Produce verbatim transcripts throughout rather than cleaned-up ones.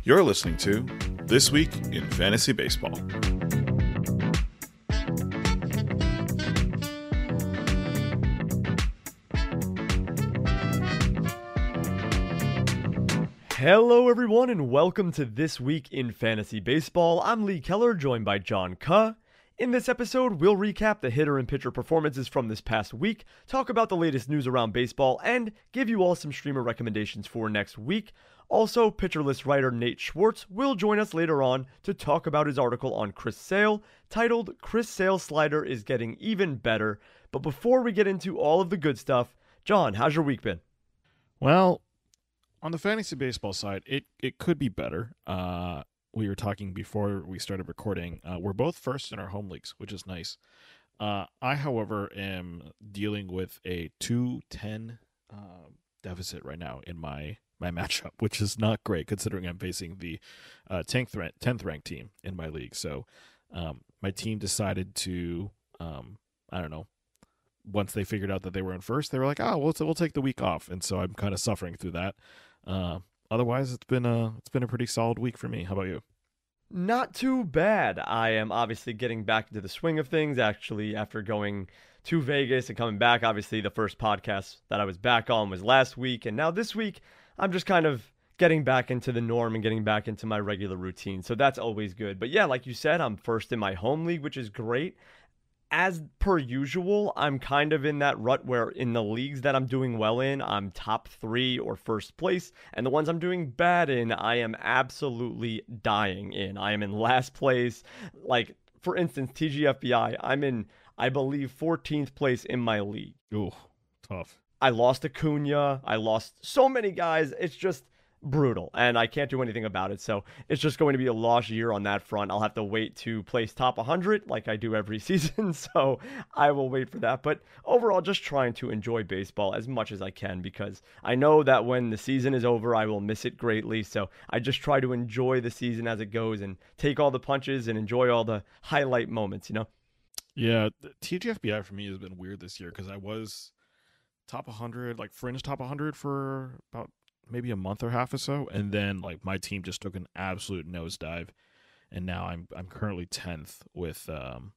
You're listening to This Week in Fantasy Baseball. Hello everyone and welcome to This Week in Fantasy Baseball. I'm Lee Keller, joined by John Kuh. In this episode, we'll recap the hitter and pitcher performances from this past week, talk about the latest news around baseball, and give you all some streamer recommendations for next week. Also, Pitcher List writer Nate Schwartz will join us later on to talk about his article on Chris Sale, titled Chris Sale's Slider is Getting Even Better. But before we get into all of the good stuff, John, how's your week been? Well, on the fantasy baseball side, it, it could be better. Uh, we were talking before we started recording. Uh, we're both first in our home leagues, which is nice. Uh, I, however, am dealing with a two ten uh, deficit right now in my, my matchup, which is not great considering I'm facing the uh, tenth, rank, tenth ranked team in my league. So um, my team decided to, um, I don't know, once they figured out that they were in first, they were like, oh, we'll, we'll take the week off. And so I'm kind of suffering through that. Uh, otherwise, it's been a it's been a pretty solid week for me. How about you? Not too bad. I am obviously getting back into the swing of things, actually, after going to Vegas and coming back. Obviously, the first podcast that I was back on was last week, and now this week, I'm just kind of getting back into the norm and getting back into my regular routine, so that's always good. But yeah, like you said, I'm first in my home league, which is great. As per usual, I'm kind of in that rut where in the leagues that I'm doing well in, I'm top three or first place. And the ones I'm doing bad in, I am absolutely dying in. I am in last place. Like, for instance, T G F B I, I'm in, I believe, fourteenth place in my league. Ooh, tough. I lost Acuna. I lost so many guys. It's just brutal, and I can't do anything about it. So it's just going to be a lost year on that front. I'll have to wait to place top one hundred like I do every season, so I will wait for that. But overall, just trying to enjoy baseball as much as I can, because I know that when the season is over, I will miss it greatly. So I just try to enjoy the season as it goes and take all the punches and enjoy all the highlight moments, you know? Yeah, T G F B I for me has been weird this year because I was top one hundred, like fringe top one hundred for about maybe a month or half or so, and then like my team just took an absolute nosedive, and now I'm I'm currently tenth with um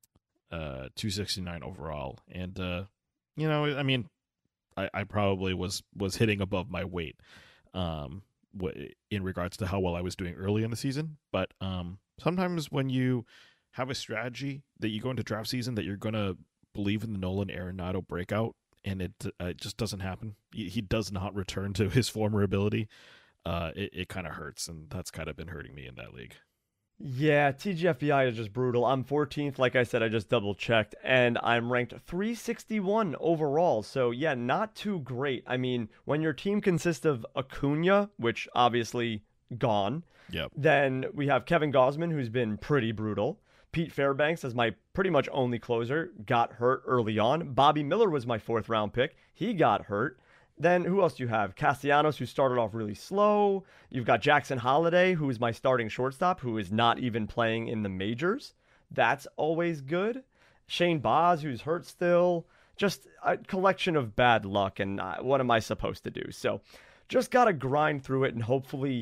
uh two sixty-nine overall, and uh you know, I mean, I, I probably was was hitting above my weight um in regards to how well I was doing early in the season, but um sometimes when you have a strategy that you go into draft season that you're gonna believe in the Nolan Arenado breakout, and it uh, just doesn't happen. He, he does not return to his former ability. Uh, it it kind of hurts, and that's kind of been hurting me in that league. Yeah, T G F B I is just brutal. I'm fourteenth, like I said, I just double checked, and I'm ranked three sixty-one overall. So yeah, not too great. I mean, when your team consists of Acuna, which obviously gone, yep. Then we have Kevin Gausman, who's been pretty brutal. Pete Fairbanks as my pretty much only closer, got hurt early on. Bobby Miller was my fourth round pick. He got hurt. Then who else do you have? Castellanos, who started off really slow. You've got Jackson Holiday, who is my starting shortstop, who is not even playing in the majors. That's always good. Shane Baz, who's hurt still. Just a collection of bad luck, and what am I supposed to do? So just got to grind through it, and hopefully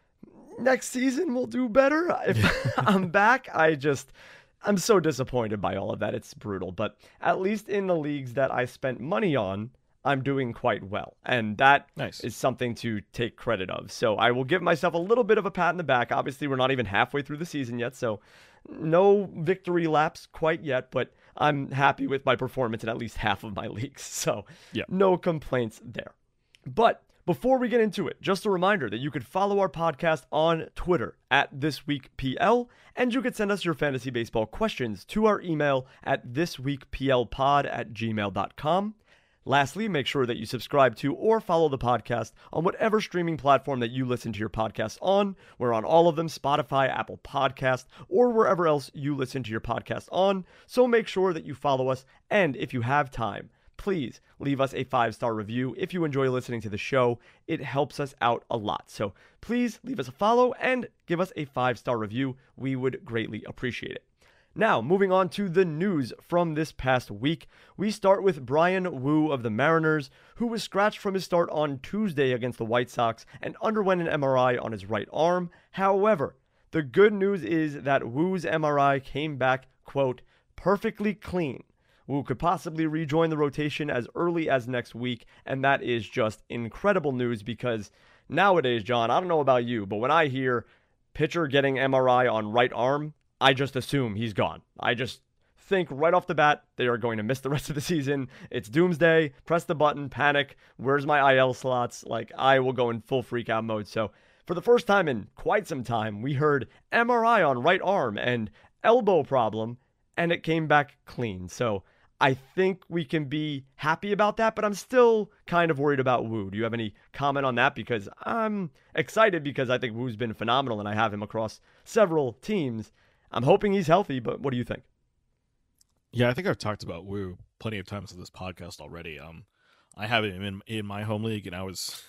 next season we'll do better. If I'm back, I just, I'm so disappointed by all of that. It's brutal. But at least in the leagues that I spent money on, I'm doing quite well. And that nice. is something to take credit of. So I will give myself a little bit of a pat in the back. Obviously, we're not even halfway through the season yet, so no victory laps quite yet, but I'm happy with my performance in at least half of my leagues. So yeah. No complaints there. But before we get into it, just a reminder that you could follow our podcast on Twitter at ThisWeekPL, and you could send us your fantasy baseball questions to our email at thisweekplpod at gmail dot com. Lastly, make sure that you subscribe to or follow the podcast on whatever streaming platform that you listen to your podcasts on. We're on all of them, Spotify, Apple Podcast, or wherever else you listen to your podcast on. So make sure that you follow us, and if you have time, please leave us a five-star review if you enjoy listening to the show. It helps us out a lot. So please leave us a follow and give us a five-star review. We would greatly appreciate it. Now, moving on to the news from this past week, we start with Bryan Woo of the Mariners, who was scratched from his start on Tuesday against the White Sox and underwent an M R I on his right arm. However, the good news is that Woo's M R I came back, quote, perfectly clean. Woo could possibly rejoin the rotation as early as next week, and that is just incredible news because nowadays, John, I don't know about you, but when I hear pitcher getting M R I on right arm, I just assume he's gone. I just think right off the bat they are going to miss the rest of the season. It's doomsday, press the button, panic, where's my I L slots? Like, I will go in full freak out mode. So for the first time in quite some time, we heard M R I on right arm and elbow problem, and it came back clean. So I think we can be happy about that, but I'm still kind of worried about Woo. Do you have any comment on that? Because I'm excited because I think Woo's been phenomenal and I have him across several teams. I'm hoping he's healthy, but what do you think? Yeah, I think I've talked about Woo plenty of times on this podcast already. Um, I have him in in my home league, and I was,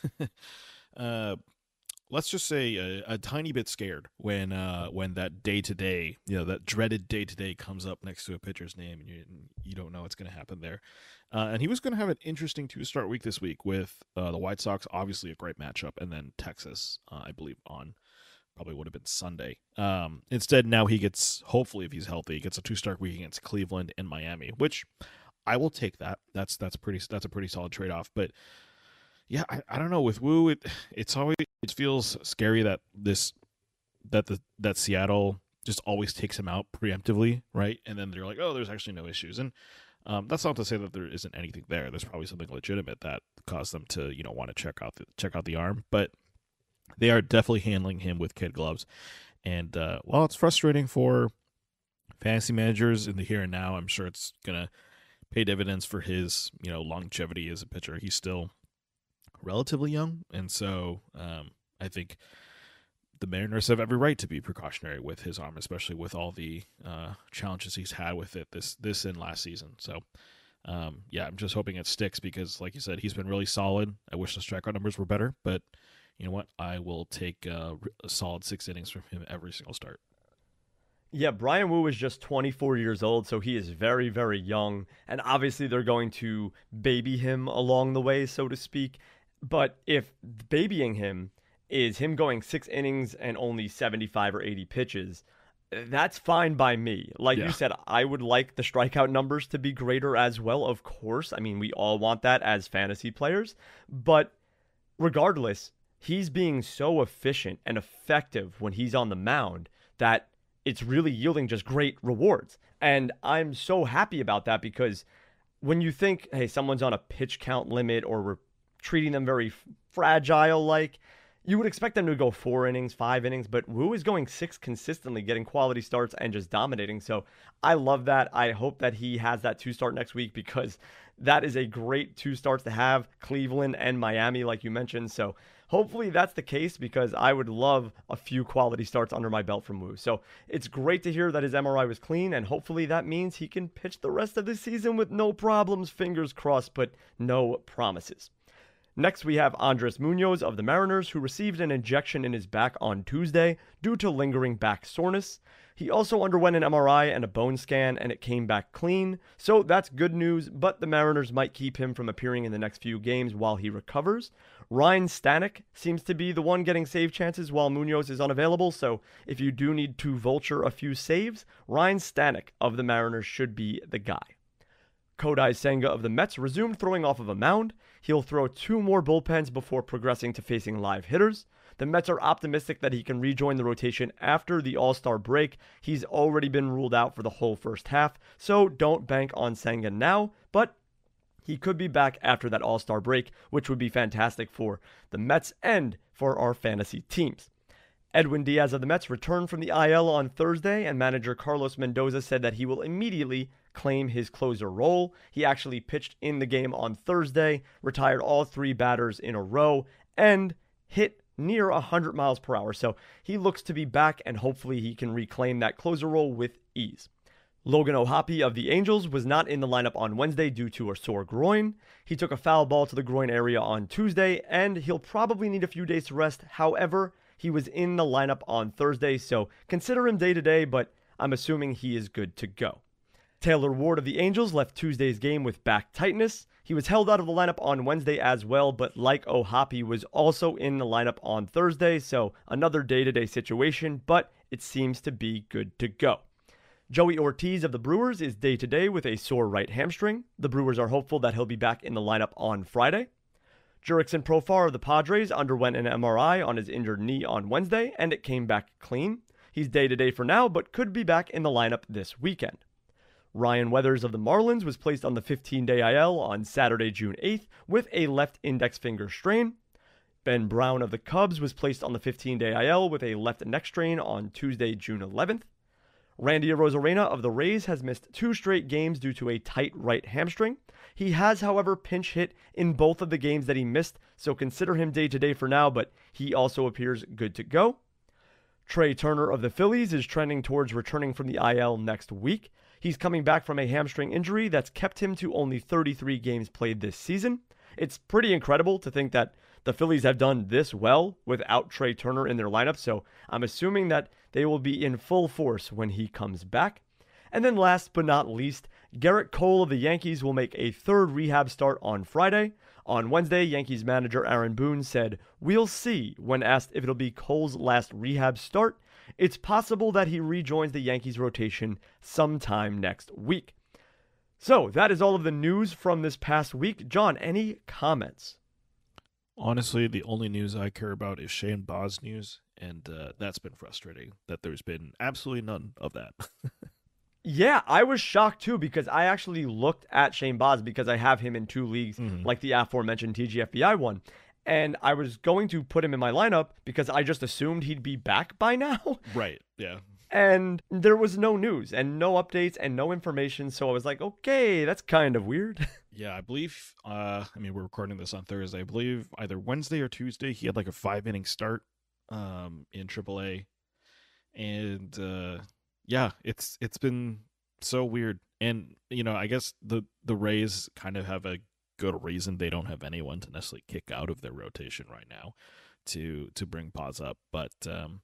uh, let's just say a, a tiny bit scared when uh when that day to day, you know, that dreaded day to day comes up next to a pitcher's name, and you you don't know what's going to happen there. Uh, and he was going to have an interesting two start week this week with uh, the White Sox, obviously a great matchup, and then Texas, uh, I believe on. Probably would have been Sunday. Um, instead, now he gets, hopefully if he's healthy, he gets a two-start week against Cleveland and Miami, which I will take that. That's that's pretty that's a pretty solid trade-off. But yeah, I, I don't know. With Woo, it it's always it feels scary that this that the that Seattle just always takes him out preemptively, right? And then they're like, oh, there's actually no issues. And um, that's not to say that there isn't anything there. There's probably something legitimate that caused them to, you know, want to check out the check out the arm, but they are definitely handling him with kid gloves. And uh, while it's frustrating for fantasy managers in the here and now, I'm sure it's going to pay dividends for his, you know, longevity as a pitcher. He's still relatively young. And so um, I think the Mariners have every right to be precautionary with his arm, especially with all the uh, challenges he's had with it this, this and last season. So um, yeah, I'm just hoping it sticks because, like you said, he's been really solid. I wish the strikeout numbers were better, but you know what? I will take uh, a solid six innings from him every single start. Yeah, Bryan Woo is just twenty-four years old, so he is very, very young. And obviously they're going to baby him along the way, so to speak. But if babying him is him going six innings and only seventy-five or eighty pitches, that's fine by me. Like yeah. you said, I would like the strikeout numbers to be greater as well, of course. I mean, we all want that as fantasy players. But regardless, he's being so efficient and effective when he's on the mound that it's really yielding just great rewards. And I'm so happy about that because when you think, hey, someone's on a pitch count limit or we're treating them very fragile, like you would expect them to go four innings, five innings, but Woo is going six consistently, getting quality starts and just dominating. So I love that. I hope that he has that two start next week because that is a great two starts to have, Cleveland and Miami, like you mentioned. So hopefully that's the case because I would love a few quality starts under my belt from Woo. So it's great to hear that his M R I was clean, and hopefully that means he can pitch the rest of the season with no problems, fingers crossed, but no promises. Next, we have Andres Munoz of the Mariners, who received an injection in his back on Tuesday due to lingering back soreness. He also underwent an M R I and a bone scan, and it came back clean, so that's good news, but the Mariners might keep him from appearing in the next few games while he recovers. Ryan Stanek seems to be the one getting save chances while Munoz is unavailable, so if you do need to vulture a few saves, Ryan Stanek of the Mariners should be the guy. Kodai Senga of the Mets resumed throwing off of a mound. He'll throw two more bullpens before progressing to facing live hitters. The Mets are optimistic that he can rejoin the rotation after the All-Star break. He's already been ruled out for the whole first half, so don't bank on Senga now, but he could be back after that All-Star break, which would be fantastic for the Mets and for our fantasy teams. Edwin Diaz of the Mets returned from the I L on Thursday, and manager Carlos Mendoza said that he will immediately claim his closer role. He actually pitched in the game on Thursday, retired all three batters in a row, and hit near one hundred miles per hour. So he looks to be back, and hopefully he can reclaim that closer role with ease. Logan O'Hoppe of the Angels was not in the lineup on Wednesday due to a sore groin. He took a foul ball to the groin area on Tuesday, and he'll probably need a few days to rest. However, he was in the lineup on Thursday, so consider him day-to-day, but I'm assuming he is good to go. Taylor Ward of the Angels left Tuesday's game with back tightness. He was held out of the lineup on Wednesday as well, but like O'Hoppe was also in the lineup on Thursday, so another day-to-day situation, but it seems to be good to go. Joey Ortiz of the Brewers is day-to-day with a sore right hamstring. The Brewers are hopeful that he'll be back in the lineup on Friday. Jurickson Profar of the Padres underwent an M R I on his injured knee on Wednesday, and it came back clean. He's day-to-day for now, but could be back in the lineup this weekend. Ryan Weathers of the Marlins was placed on the fifteen-day I L on Saturday, June eighth, with a left index finger strain. Ben Brown of the Cubs was placed on the fifteen-day I L with a left neck strain on Tuesday, June eleventh. Randy Arozarena of the Rays has missed two straight games due to a tight right hamstring. He has, however, pinch hit in both of the games that he missed, so consider him day-to-day for now, but he also appears good to go. Trey Turner of the Phillies is trending towards returning from the I L next week. He's coming back from a hamstring injury that's kept him to only thirty-three games played this season. It's pretty incredible to think that the Phillies have done this well without Trey Turner in their lineup, so I'm assuming that they will be in full force when he comes back. And then last but not least, Garrett Cole of the Yankees will make a third rehab start on Friday. On Wednesday, Yankees manager Aaron Boone said, "We'll see," when asked if it'll be Cole's last rehab start. It's possible that he rejoins the Yankees rotation sometime next week. So that is all of the news from this past week. John, any comments? Honestly, the only news I care about is Shane Baz news, and uh, that's been frustrating that there's been absolutely none of that. Yeah, I was shocked too because I actually looked at Shane Baz because I have him in two leagues, mm-hmm. like the aforementioned T G F B I one. And I was going to put him in my lineup because I just assumed he'd be back by now. Right, yeah. And there was no news and no updates and no information. So I was like, okay, that's kind of weird. Yeah, I believe, uh, I mean, we're recording this on Thursday. I believe either Wednesday or Tuesday, he had like a five-inning start um, in triple A. And, uh, yeah, it's it's been so weird. And, you know, I guess the, the Rays kind of have a good reason they don't have anyone to necessarily kick out of their rotation right now to to bring Baz up. But um,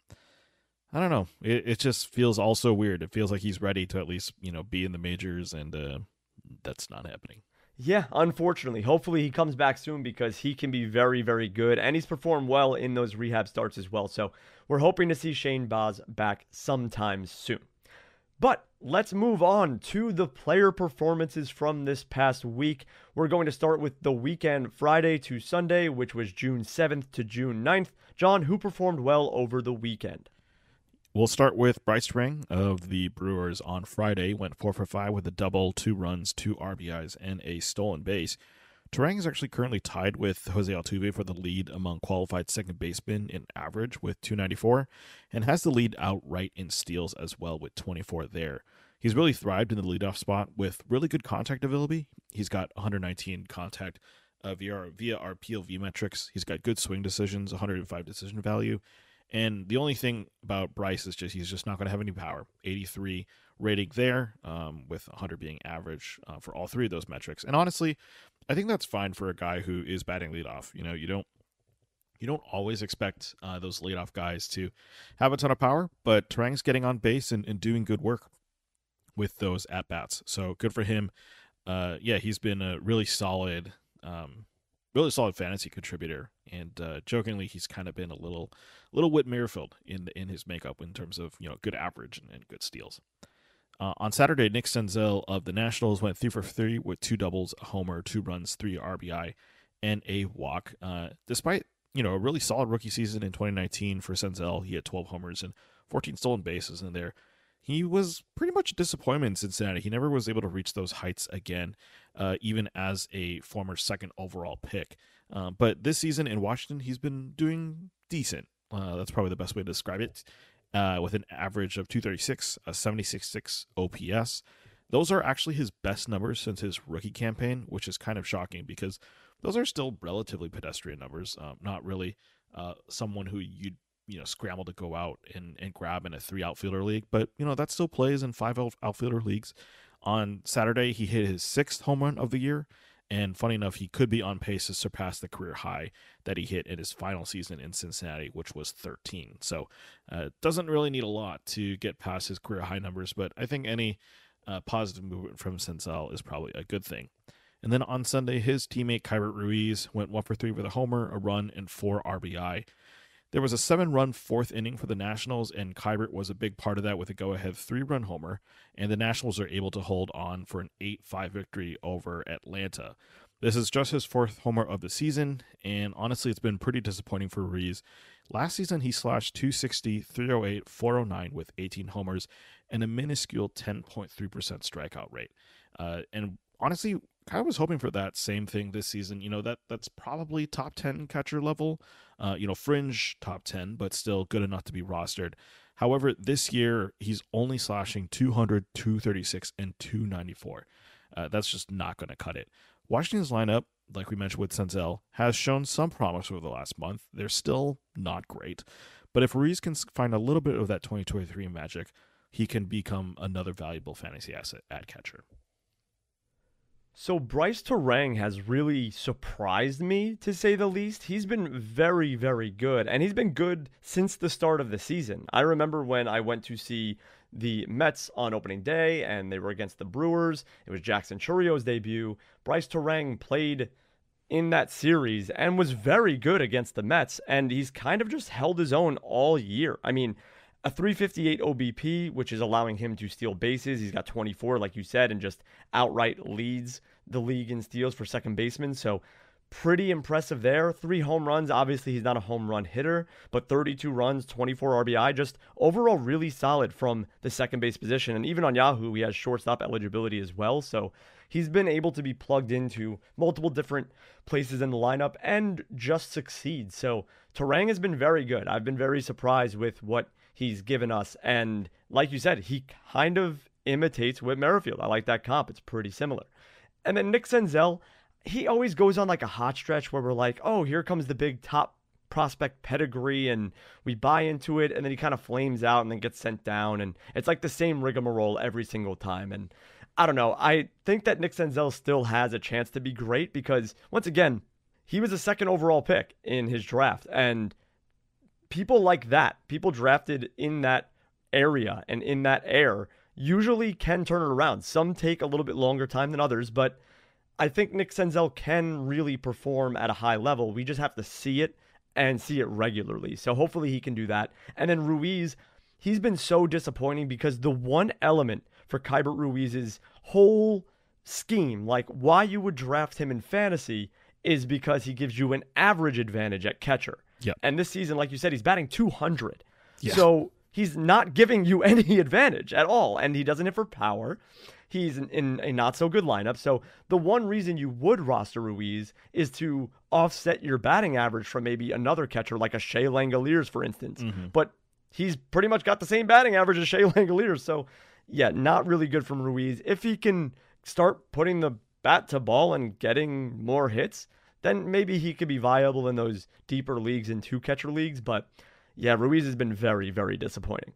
I don't know. It, it just feels also weird. It feels like he's ready to at least, you know, be in the majors, and uh, that's not happening. Yeah, unfortunately. Hopefully he comes back soon because he can be very, very good, and he's performed well in those rehab starts as well. So we're hoping to see Shane Baz back sometime soon. But let's move on to the player performances from this past week. We're going to start with the weekend, Friday to Sunday, which was June seventh to June ninth. John, who performed well over the weekend? We'll start with Bryce Turang of the Brewers on Friday. Went four for five with a double, two runs, two R B Is, and a stolen base. Turang is actually currently tied with Jose Altuve for the lead among qualified second basemen in average with two ninety-four, and has the lead outright in steals as well with twenty-four there. He's really thrived in the leadoff spot with really good contact ability. He's got one hundred nineteen contact uh, via, our, via our P L V metrics. He's got good swing decisions, one hundred five decision value. And the only thing about Bryce is just he's just not going to have any power. eighty-three rating there, um, with one hundred being average uh, for all three of those metrics. And honestly, I think that's fine for a guy who is batting leadoff. You know, you don't you don't always expect uh, those leadoff guys to have a ton of power, but Turang's getting on base and, and doing good work with those at bats. So good for him. Uh, yeah, he's been a really solid. Um, Really solid fantasy contributor, and uh, jokingly, he's kind of been a little, little Whit Merrifield in in his makeup in terms of, you know, good average and, and good steals. Uh, on Saturday, Nick Senzel of the Nationals went three for three with two doubles, a homer, two runs, three R B I, and a walk. Uh, despite, you know, a really solid rookie season in twenty nineteen for Senzel, he had twelve homers and fourteen stolen bases in there. He was pretty much a disappointment in Cincinnati. He never was able to reach those heights again, uh, even as a former second overall pick. Uh, but this season in Washington, he's been doing decent. Uh, that's probably the best way to describe it. Uh, with an average of two thirty-six, a seventy-six point six O P S. Those are actually his best numbers since his rookie campaign, which is kind of shocking because those are still relatively pedestrian numbers. Um, not really uh, someone who you'd you know, scramble to go out and, and grab in a three outfielder league. But, you know, that still plays in five outfielder leagues. On Saturday, he hit his sixth home run of the year And funny enough, he could be on pace to surpass the career high that he hit in his final season in Cincinnati, which was thirteen. So uh, doesn't really need a lot to get past his career high numbers, but I think any uh, positive movement from Senzel is probably a good thing. And then on Sunday, his teammate Keibert Ruiz went one for three with a homer, a run, and four R B I. There was a seven-run fourth inning for the Nationals, and Keibert was a big part of that with a go-ahead three-run homer, and the Nationals are able to hold on for an eight five victory over Atlanta. This is just his fourth homer of the season, and honestly, it's been pretty disappointing for Ruiz. Last season, he slashed two sixty, three oh eight, four oh nine with eighteen homers and a minuscule ten point three percent strikeout rate. Uh, and honestly, kind of was hoping for that same thing this season. You know, that that's probably top ten catcher level, uh, you know, fringe top ten, but still good enough to be rostered. However, this year, he's only slashing two hundred, two thirty-six, and two ninety-four. Uh, that's just not going to cut it. Washington's lineup, like we mentioned with Senzel, has shown some promise over the last month. They're still not great. But if Ruiz can find a little bit of that twenty twenty-three magic, he can become another valuable fantasy asset at catcher. So Bryce Turang has really surprised me, to say the least. He's been very, very good, and he's been good since the start of the season. I remember when I went to see the Mets on opening day, and they were against the Brewers. It was Jackson Churrio's debut. Bryce Turang played in that series and was very good against the Mets, and he's kind of just held his own all year. I mean, a three fifty-eight O B P, which is allowing him to steal bases. He's got twenty-four, like you said, and just outright leads the league in steals for second baseman. So pretty impressive there. Three home runs. Obviously, he's not a home run hitter, but thirty-two runs, twenty-four R B I. Just overall really solid from the second base position. And even on Yahoo, he has shortstop eligibility as well. So he's been able to be plugged into multiple different places in the lineup and just succeed. So Turang has been very good. I've been very surprised with what he's given us. And like you said, he kind of imitates Whit Merrifield. I like that comp. It's pretty similar. And then Nick Senzel, he always goes on like a hot stretch where we're like, oh, here comes the big top prospect pedigree, and we buy into it, and then he kind of flames out and then gets sent down. And it's like the same rigmarole every single time. And I don't know. I think that Nick Senzel still has a chance to be great because, once again, he was a second overall pick in his draft. And people like that, people drafted in that area and in that air, usually can turn it around. Some take a little bit longer time than others, but I think Nick Senzel can really perform at a high level. We just have to see it and see it regularly. So hopefully he can do that. And then Ruiz, he's been so disappointing because the one element for Keibert Ruiz's whole scheme, like why you would draft him in fantasy, is because he gives you an average advantage at catcher. Yep. And this season, like you said, he's batting two hundred. Yeah. So he's not giving you any advantage at all. And he doesn't hit for power. He's in, in a not so good lineup. So the one reason you would roster Ruiz is to offset your batting average from maybe another catcher like a Shea Langoliers, for instance. Mm-hmm. But he's pretty much got the same batting average as Shea Langoliers. So yeah, not really good from Ruiz. If he can start putting the bat to ball and getting more hits, then maybe he could be viable in those deeper leagues and two catcher leagues. But yeah, Ruiz has been very, very disappointing.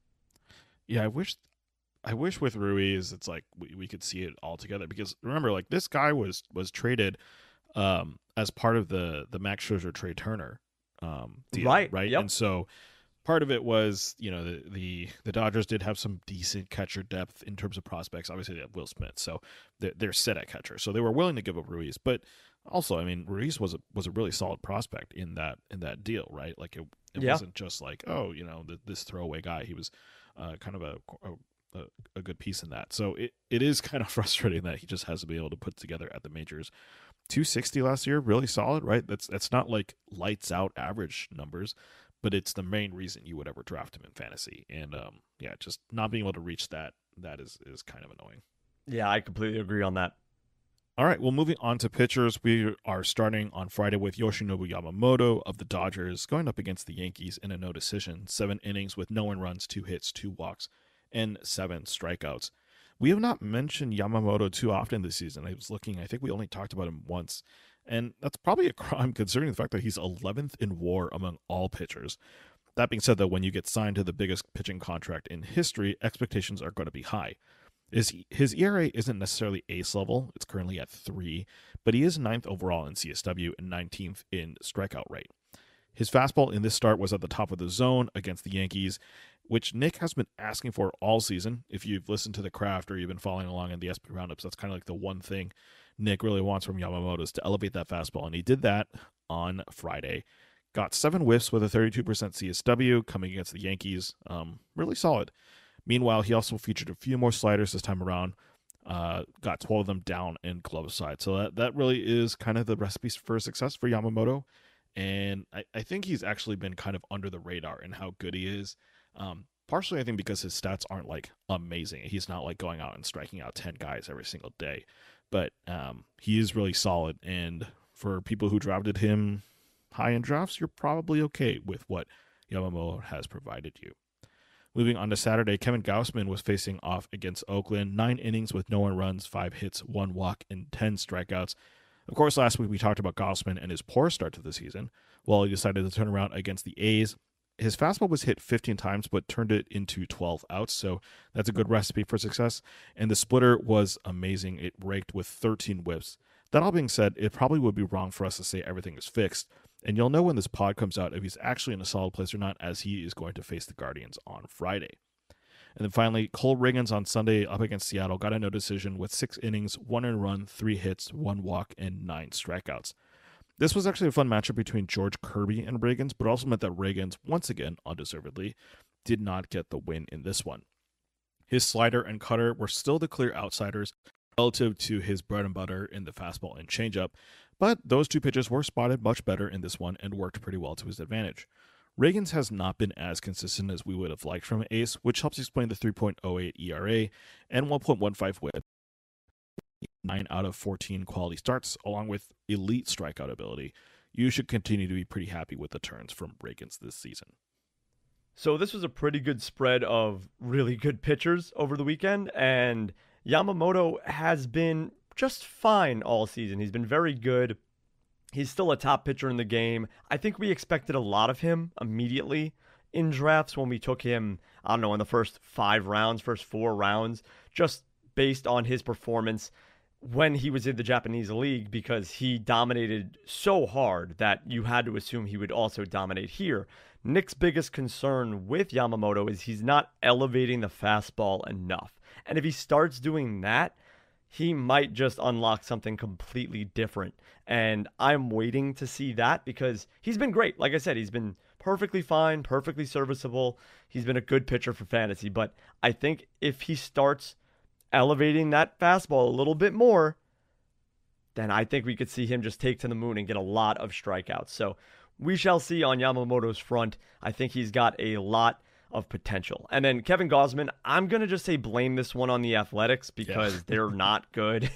Yeah, I wish I wish with Ruiz it's like we, we could see it all together, because remember, like, this guy was was traded um, as part of the the Max Scherzer Trey Turner um, deal, right? Right, yep. And so part of it was, you know, the, the the Dodgers did have some decent catcher depth in terms of prospects. Obviously, they have Will Smith, so they're, they're set at catcher, so they were willing to give up Ruiz. But also, I mean, Ruiz was a was a really solid prospect in that in that deal, right? Like it, it yeah. wasn't just like, oh, you know, the, this throwaway guy. He was uh, kind of a, a A, a good piece in that. So it, it is kind of frustrating that he just hasn't been able to put together at the majors. two sixty last year, really solid, right? That's that's not like lights out average numbers, but it's the main reason you would ever draft him in fantasy. And um, yeah, just not being able to reach that, that is, is kind of annoying. Yeah, I completely agree on that. All right, well, moving on to pitchers, we are starting on Friday with Yoshinobu Yamamoto of the Dodgers going up against the Yankees in a no decision. Seven innings with no earned runs, two hits, two walks, and seven strikeouts. We have not mentioned Yamamoto too often this season. I was looking, I think we only talked about him once, and that's probably a crime considering the fact that he's eleventh in WAR among all pitchers. That being said, though, when you get signed to the biggest pitching contract in history, expectations are going to be high. Is his E R A isn't necessarily ace level. It's currently at three, but he is ninth overall in C S W and nineteenth in strikeout rate. His fastball in this start was at the top of the zone against the Yankees, which Nick has been asking for all season. If you've listened to The Craft or you've been following along in the S P Roundups, that's kind of like the one thing Nick really wants from Yamamoto is to elevate that fastball, and he did that on Friday. Got seven whiffs with a thirty-two percent C S W coming against the Yankees. Um, really solid. Meanwhile, he also featured a few more sliders this time around. Uh, got twelve of them down in glove side. So that, that really is kind of the recipe for success for Yamamoto. And I, I think he's actually been kind of under the radar in how good he is. Um, partially, I think, because his stats aren't like amazing. He's not like going out and striking out ten guys every single day. But um, he is really solid. And for people who drafted him high in drafts, you're probably okay with what Yamamoto has provided you. Moving on to Saturday, Kevin Gausman was facing off against Oakland. Nine innings with no earned runs, five hits, one walk, and ten strikeouts. Of course, last week we talked about Gausman and his poor start to the season. Well, he decided to turn around against the A's. His fastball was hit fifteen times, but turned it into twelve outs, so that's a good recipe for success. And the splitter was amazing. It raked with thirteen whiffs. That all being said, it probably would be wrong for us to say everything is fixed. And you'll know when this pod comes out if he's actually in a solid place or not, as he is going to face the Guardians on Friday. And then finally, Cole Riggins on Sunday up against Seattle got a no decision with six innings, one earned run, three hits, one walk, and nine strikeouts. This was actually a fun matchup between George Kirby and Riggins, but also meant that Riggins, once again, undeservedly, did not get the win in this one. His slider and cutter were still the clear outsiders relative to his bread and butter in the fastball and changeup, but those two pitches were spotted much better in this one and worked pretty well to his advantage. Riggins has not been as consistent as we would have liked from Ace, which helps explain the three point oh eight E R A and one point one five whip. nine out of fourteen quality starts, along with elite strikeout ability. You should continue to be pretty happy with the turns from Riggins this season. So this was a pretty good spread of really good pitchers over the weekend, and Yamamoto has been just fine all season. He's been very good. He's still a top pitcher in the game. I think we expected a lot of him immediately in drafts when we took him, I don't know, in the first five rounds, first four rounds, just based on his performance when he was in the Japanese league, because he dominated so hard that you had to assume he would also dominate here. Nick's biggest concern with Yamamoto is he's not elevating the fastball enough. And if he starts doing that, he might just unlock something completely different. And I'm waiting to see that because he's been great. Like I said, he's been perfectly fine, perfectly serviceable. He's been a good pitcher for fantasy. But I think if he starts elevating that fastball a little bit more, then I think we could see him just take to the moon and get a lot of strikeouts. So we shall see on Yamamoto's front. I think he's got a lot of potential. And then Kevin Gausman, I'm going to just say blame this one on the Athletics because yeah. they're not good.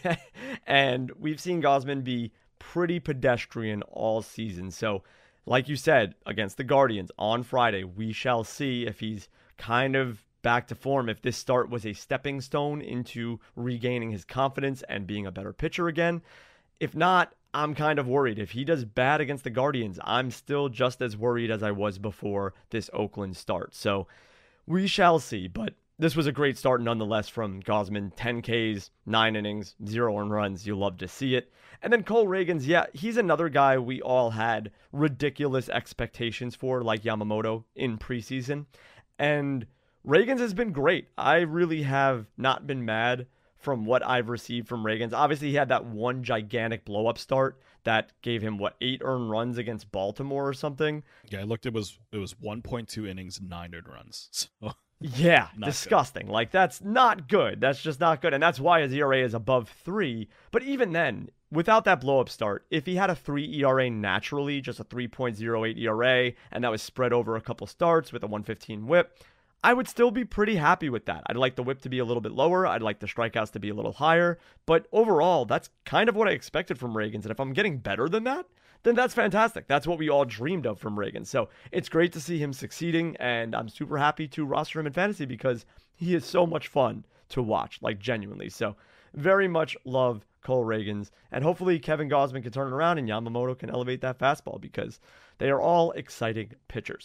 And we've seen Gausman be pretty pedestrian all season. So like you said, against the Guardians on Friday, we shall see if he's kind of back to form, if this start was a stepping stone into regaining his confidence and being a better pitcher again. If not, I'm kind of worried. If he does bad against the Guardians, I'm still just as worried as I was before this Oakland start. So we shall see. But this was a great start nonetheless from Gausman. ten Ks, nine innings, zero earned runs. You love to see it. And then Cole Riggins, yeah, he's another guy we all had ridiculous expectations for, like Yamamoto in preseason. And Riggins has been great. I really have not been mad from what I've received from Riggins. Obviously, he had that one gigantic blow-up start that gave him, what, eight earned runs against Baltimore or something? Yeah, I looked, it was it was one point two innings, nine earned runs. So yeah, disgusting. Good. Like, that's not good. That's just not good. And that's why his E R A is above three. But even then, without that blow-up start, if he had a three E R A naturally, just a three point oh eight E R A, and that was spread over a couple starts with a one fifteen whip, I would still be pretty happy with that. I'd like the whip to be a little bit lower. I'd like the strikeouts to be a little higher. But overall, that's kind of what I expected from Riggins. And if I'm getting better than that, then that's fantastic. That's what we all dreamed of from Riggins. So it's great to see him succeeding. And I'm super happy to roster him in fantasy because he is so much fun to watch, like genuinely. So very much love Cole Riggins. And hopefully Kevin Gausman can turn it around and Yamamoto can elevate that fastball because they are all exciting pitchers.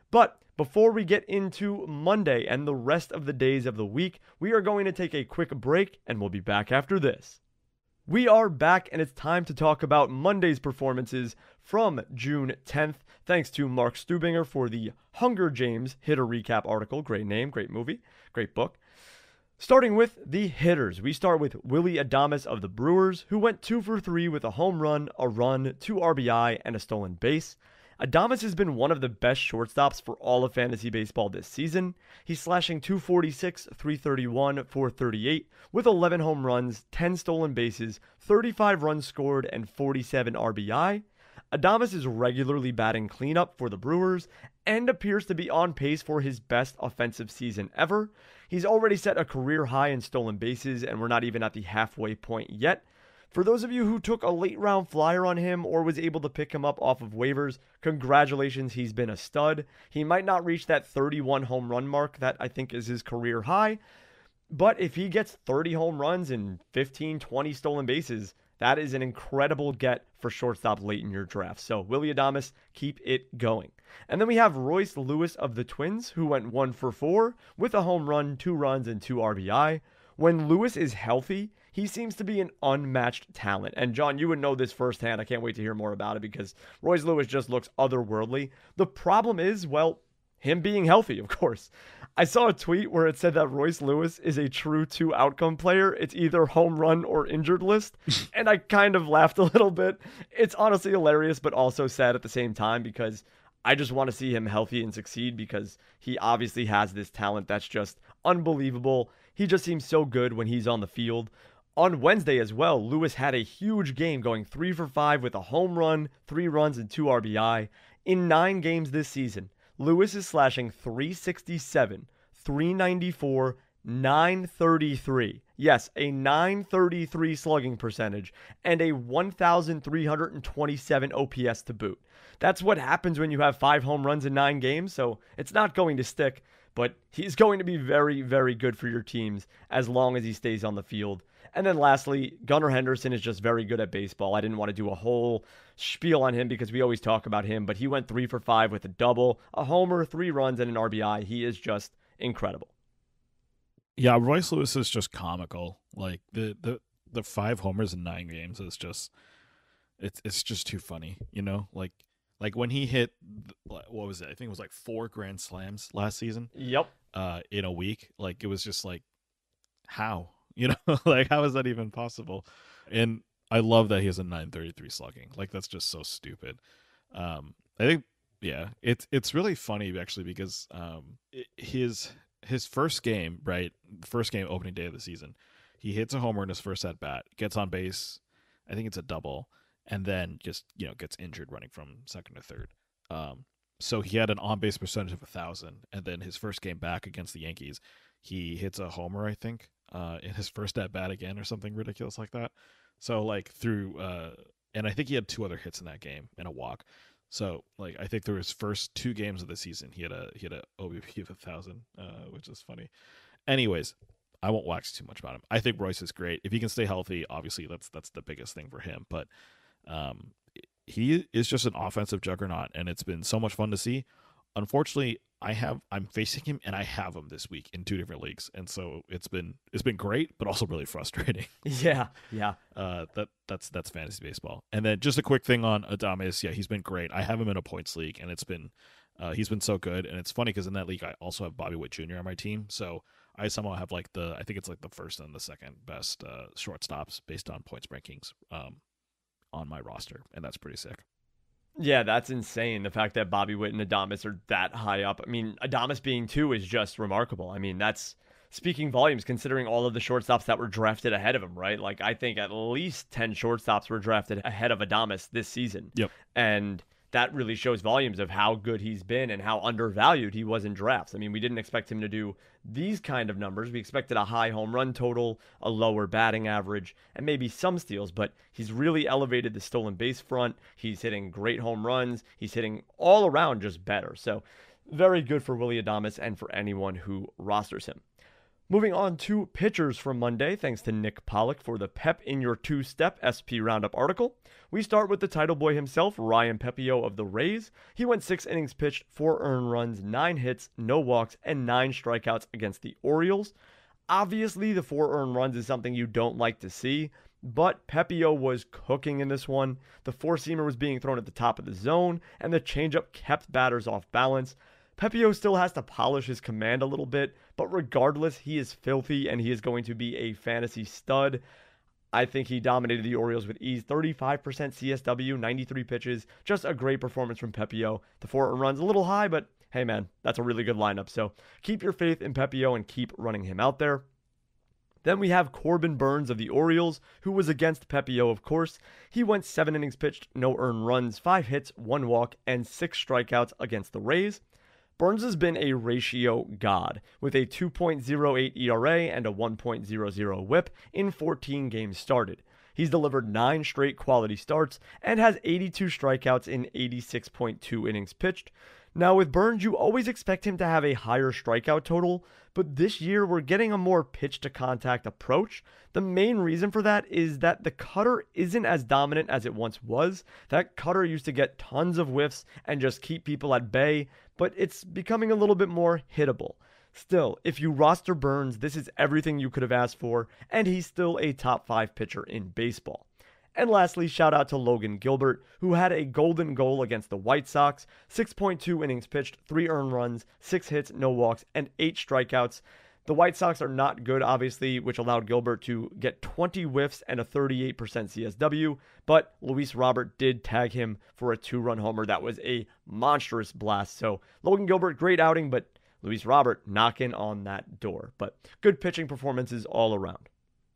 But before we get into Monday and the rest of the days of the week, we are going to take a quick break and we'll be back after this. We are back and it's time to talk about Monday's performances from June tenth. Thanks to Mark Stubinger for the Hunger Games hitter recap article. Great name, great movie, great book. Starting with the hitters, we start with Willy Adames of the Brewers, who went two for three with a home run, a run, two R B I, and a stolen base. Adames has been one of the best shortstops for all of fantasy baseball this season. He's slashing two forty-six, three thirty-one, four thirty-eight with eleven home runs, ten stolen bases, thirty-five runs scored, and forty-seven R B I. Adames is regularly batting cleanup for the Brewers and appears to be on pace for his best offensive season ever. He's already set a career high in stolen bases, and we're not even at the halfway point yet. For those of you who took a late round flyer on him or was able to pick him up off of waivers, congratulations, he's been a stud. He might not reach that thirty-one home run mark that I think is his career high, but if he gets thirty home runs and fifteen, twenty stolen bases, that is an incredible get for shortstop late in your draft. So Willy Adames, keep it going. And then we have Royce Lewis of the Twins, who went one for four with a home run, two runs, and two R B I. When Lewis is healthy, he seems to be an unmatched talent. And John, you would know this firsthand. I can't wait to hear more about it because Royce Lewis just looks otherworldly. The problem is, well, him being healthy, of course. I saw a tweet where it said that Royce Lewis is a true two outcome player. It's either home run or injured list. And I kind of laughed a little bit. It's honestly hilarious, but also sad at the same time because I just want to see him healthy and succeed because he obviously has this talent that's just unbelievable. He just seems so good when he's on the field. On Wednesday as well, Lewis had a huge game going three for five with a home run, three runs, and two R B I. In nine games this season, Lewis is slashing three sixty-seven, three ninety-four, nine thirty-three. Yes, a nine thirty-three slugging percentage and a one thousand three hundred twenty-seven O P S to boot. That's what happens when you have five home runs in nine games, so it's not going to stick, but he's going to be very, very good for your teams as long as he stays on the field. And then lastly, Gunnar Henderson is just very good at baseball. I didn't want to do a whole spiel on him because we always talk about him, but he went three for five with a double, a homer, three runs, and an R B I. He is just incredible. Yeah, Royce Lewis is just comical. Like the the, the five homers in nine games is just it's it's just too funny, you know? Like like when he hit what was it? I think it was like four grand slams last season. Yep. Uh in a week. Like it was just like how? You know, like how is that even possible? And I love that he has a nine thirty-three slugging. Like that's just so stupid. Um, I think, yeah, it's it's really funny actually because um, his his first game, right, first game opening day of the season, he hits a homer in his first at bat, gets on base, I think it's a double, and then just you know gets injured running from second to third. Um, so he had an on base percentage of a thousand, and then his first game back against the Yankees, he hits a homer, I think. Uh, in his first at bat again or something ridiculous like that. So like through, uh, and I think he had two other hits in that game and a walk. So like I think through his first two games of the season, he had a he had a O B P of a thousand, uh, which is funny. Anyways, I won't wax too much about him. I think Royce is great if he can stay healthy. Obviously, that's that's the biggest thing for him. But um, he is just an offensive juggernaut, and it's been so much fun to see. Unfortunately, I have I'm facing him and I have him this week in two different leagues, and so it's been it's been great, but also really frustrating. Yeah, yeah. Uh, that that's that's fantasy baseball. And then just a quick thing on Adames. Yeah, he's been great. I have him in a points league, and it's been uh, he's been so good. And it's funny because in that league I also have Bobby Witt Junior on my team, so I somehow have like the I think it's like the first and the second best uh, shortstops based on points rankings um, on my roster, and that's pretty sick. Yeah, that's insane. The fact that Bobby Witt and Adames are that high up. I mean, Adames being two is just remarkable. I mean, that's speaking volumes considering all of the shortstops that were drafted ahead of him, right? Like, I think at least ten shortstops were drafted ahead of Adames this season. Yep. And that really shows volumes of how good he's been and how undervalued he was in drafts. I mean, we didn't expect him to do these kind of numbers. We expected a high home run total, a lower batting average, and maybe some steals, but he's really elevated the stolen base front. He's hitting great home runs. He's hitting all around just better. So very good for Willy Adames and for anyone who rosters him. Moving on to pitchers from Monday, thanks to Nick Pollock for the Pep in Your Two-Step S P Roundup article. We start with the title boy himself, Ryan Pepiot of the Rays. He went six innings pitched, four earned runs, nine hits, no walks, and nine strikeouts against the Orioles. Obviously, the four earned runs is something you don't like to see, but Pepiot was cooking in this one. The four-seamer was being thrown at the top of the zone, and the changeup kept batters off balance. Pepiot still has to polish his command a little bit, but regardless, he is filthy and he is going to be a fantasy stud. I think he dominated the Orioles with ease. thirty-five percent C S W, ninety-three pitches. Just a great performance from Pepiot. The four runs a little high, but hey man, that's a really good lineup. So keep your faith in Pepiot and keep running him out there. Then we have Corbin Burnes of the Orioles, who was against Pepiot, of course. He went seven innings pitched, no earned runs, five hits, one walk, and six strikeouts against the Rays. Burnes has been a ratio god, with a two point oh eight E R A and a one point oh oh whip in fourteen games started. He's delivered nine straight quality starts and has eighty-two strikeouts in eighty-six point two innings pitched. Now with Burnes, you always expect him to have a higher strikeout total, but this year we're getting a more pitch-to-contact approach. The main reason for that is that the cutter isn't as dominant as it once was. That cutter used to get tons of whiffs and just keep people at bay, but it's becoming a little bit more hittable. Still, if you roster Burnes, this is everything you could have asked for, and he's still a top five pitcher in baseball. And lastly, shout out to Logan Gilbert, who had a golden goal against the White Sox, six point two innings pitched, three earned runs, six hits, no walks, and eight strikeouts. The White Sox are not good, obviously, which allowed Gilbert to get twenty whiffs and a thirty-eight percent C S W, but Luis Robert did tag him for a two-run homer. That was a monstrous blast. So Logan Gilbert, great outing, but Luis Robert knocking on that door. But good pitching performances all around.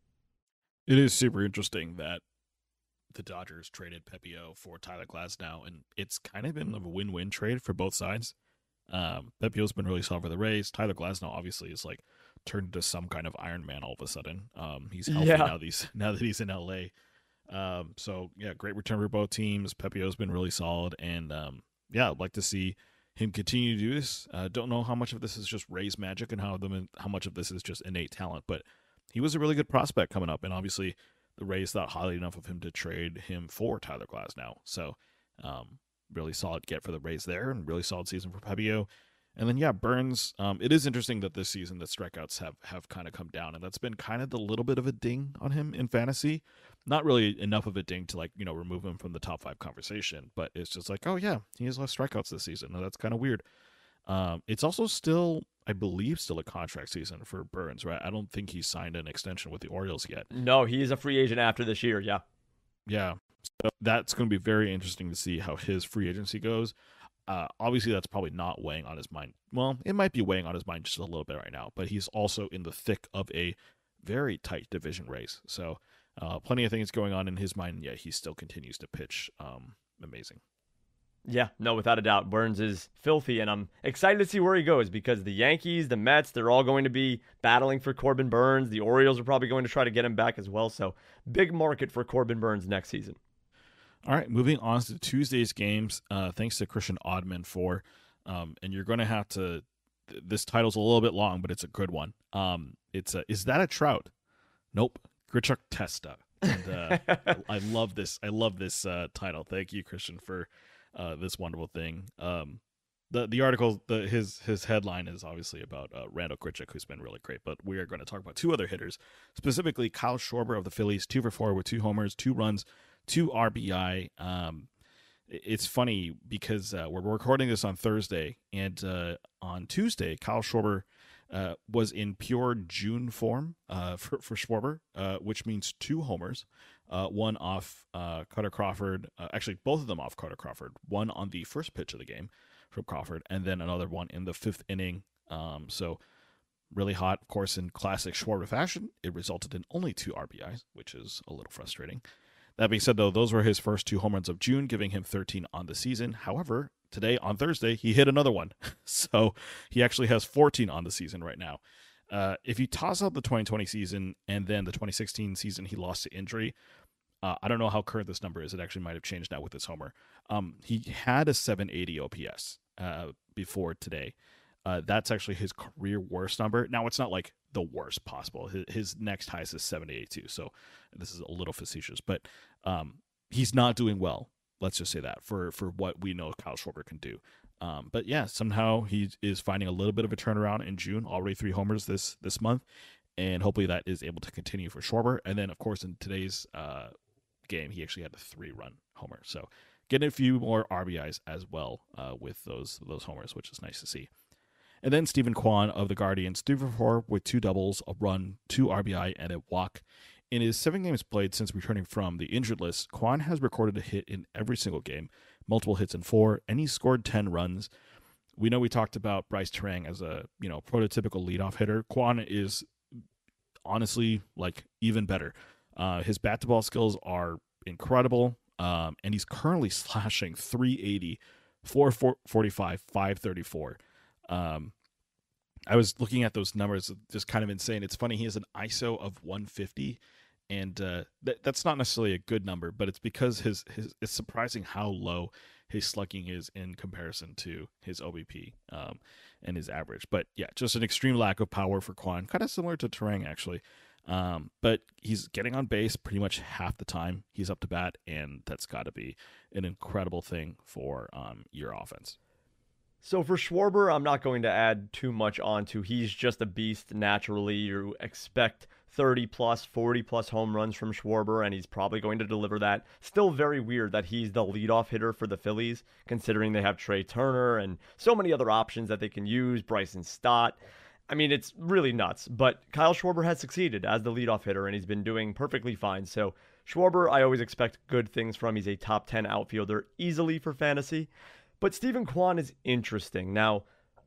It is super interesting that the Dodgers traded Pepiot for Tyler Glasnow, and it's kind of been a win-win trade for both sides. Um, Pepiot's been really solid for the Rays. Tyler Glasnow obviously is like turned into some kind of Iron Man all of a sudden. Um, he's healthy yeah. now. These now that he's in L A. Um, so yeah, great return for both teams. Pepiot's been really solid, and um, yeah, I'd like to see him continue to do this. Uh, don't know how much of this is just Rays magic and how them how much of this is just innate talent, but he was a really good prospect coming up, and obviously the Rays thought highly enough of him to trade him for Tyler Glasnow. So, um, really solid get for the Rays there, and really solid season for Pepiot. And then, yeah, Burnes, um, it is interesting that this season the strikeouts have, have kind of come down, and that's been kind of the little bit of a ding on him in fantasy. Not really enough of a ding to, like, you know, remove him from the top five conversation, but it's just like, oh, yeah, he has less strikeouts this season. Now, that's kind of weird. Um, it's also still, I believe, still a contract season for Burnes, right? I don't think he's signed an extension with the Orioles yet. No, he is a free agent after this year, yeah. Yeah, so that's going to be very interesting to see how his free agency goes. Uh, obviously, that's probably not weighing on his mind. Well, it might be weighing on his mind just a little bit right now, but he's also in the thick of a very tight division race. So uh, plenty of things going on in his mind, yet he still continues to pitch um, amazing. Yeah, no, without a doubt. Burnes is filthy, and I'm excited to see where he goes because the Yankees, the Mets, they're all going to be battling for Corbin Burnes. The Orioles are probably going to try to get him back as well. So big market for Corbin Burnes next season. All right, moving on to Tuesday's games. Uh, thanks to Christian Oddman for, um, and you're going to have to, th- this title's a little bit long, but it's a good one. Um, it's a, is that a Trout? Nope. Grichuk Testa. And uh, I love this. I love this uh, title. Thank you, Christian, for uh, this wonderful thing. Um, the the article, the his his headline is obviously about uh, Randall Grichuk, who's been really great. But we are going to talk about two other hitters, specifically Kyle Schwarber of the Phillies, two for four with two homers, two runs, two R B I. Um, it's funny because uh, we're recording this on Thursday, and uh, on Tuesday, Kyle Schwarber uh, was in pure June form uh, for, for Schwarber, uh, which means two homers, uh, one off uh, Carter Crawford, uh, actually both of them off Carter Crawford, one on the first pitch of the game from Crawford, and then another one in the fifth inning. Um, so really hot, of course, in classic Schwarber fashion. It resulted in only two R B Is, which is a little frustrating. That being said, though, those were his first two home runs of June, giving him thirteen on the season. However, today, on Thursday, he hit another one. So he actually has fourteen on the season right now. Uh, if you toss out the twenty twenty season and then the twenty sixteen season he lost to injury, uh, I don't know how current this number is. It actually might have changed now with his homer. Um, he had a seven eighty O P S uh, before today. Uh, that's actually his career worst number. Now, it's not like the worst possible. His, his next highest is seven eighty-two. So this is a little facetious, but um, he's not doing well. Let's just say that for for what we know Kyle Schwarber can do. Um, but yeah, somehow he is finding a little bit of a turnaround in June. Already three homers this this month, and hopefully that is able to continue for Schwarber. And then of course in today's uh, game, he actually had a three run homer. So getting a few more R B Is as well uh, with those those homers, which is nice to see. And then Stephen Kwan of the Guardians, three for four with two doubles, a run, two R B I, and a walk. In his seven games played since returning from the injured list, Kwan has recorded a hit in every single game, multiple hits in four, and he scored ten runs. We know we talked about Bryce Terang as a you know prototypical leadoff hitter. Kwan is honestly like even better. Uh, his bat to ball skills are incredible, um, and he's currently slashing three eighty, four forty-five, five thirty-four. Um, I was looking at those numbers, just kind of insane. It's funny, he has an I S O of one fifty, and uh, th- that's not necessarily a good number, but it's because his, his it's surprising how low his slugging is in comparison to his O B P um, and his average. But yeah, just an extreme lack of power for Kwan, kind of similar to Terang actually. Um, but he's getting on base pretty much half the time he's up to bat, and that's got to be an incredible thing for um, your offense. So for Schwarber, I'm not going to add too much onto. He's just a beast naturally. You expect thirty plus, forty plus home runs from Schwarber, and he's probably going to deliver that. Still very weird that he's the leadoff hitter for the Phillies, considering they have Trey Turner and so many other options that they can use, Bryson Stott. I mean, it's really nuts. But Kyle Schwarber has succeeded as the leadoff hitter, and he's been doing perfectly fine. So Schwarber, I always expect good things from. He's a top ten outfielder easily for fantasy. But Stephen Kwan is interesting. Now,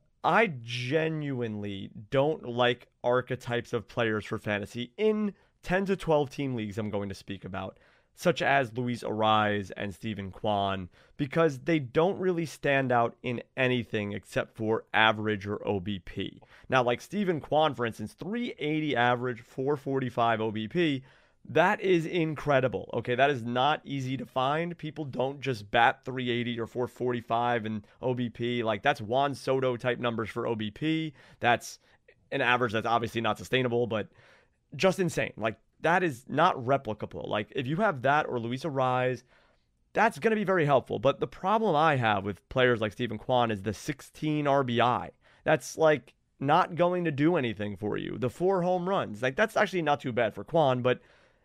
I genuinely don't like archetypes of players for fantasy in ten to twelve team leagues I'm going to speak about, such as Luis Arraez and Stephen Kwan, because they don't really stand out in anything except for average or O B P. Now, like Stephen Kwan, for instance, three eighty average, four forty-five O B P, that is incredible. Okay, that is not easy to find. People don't just bat three eighty or four forty-five and O B P. Like, that's Juan Soto type numbers for O B P. That's an average that's obviously not sustainable, but just insane. Like, that is not replicable. Like, if you have that or Luis Arraez, that's going to be very helpful. But the problem I have with players like Stephen Kwan is the sixteen R B I. That's like not going to do anything for you. The four home runs, like, that's actually not too bad for Kwan, but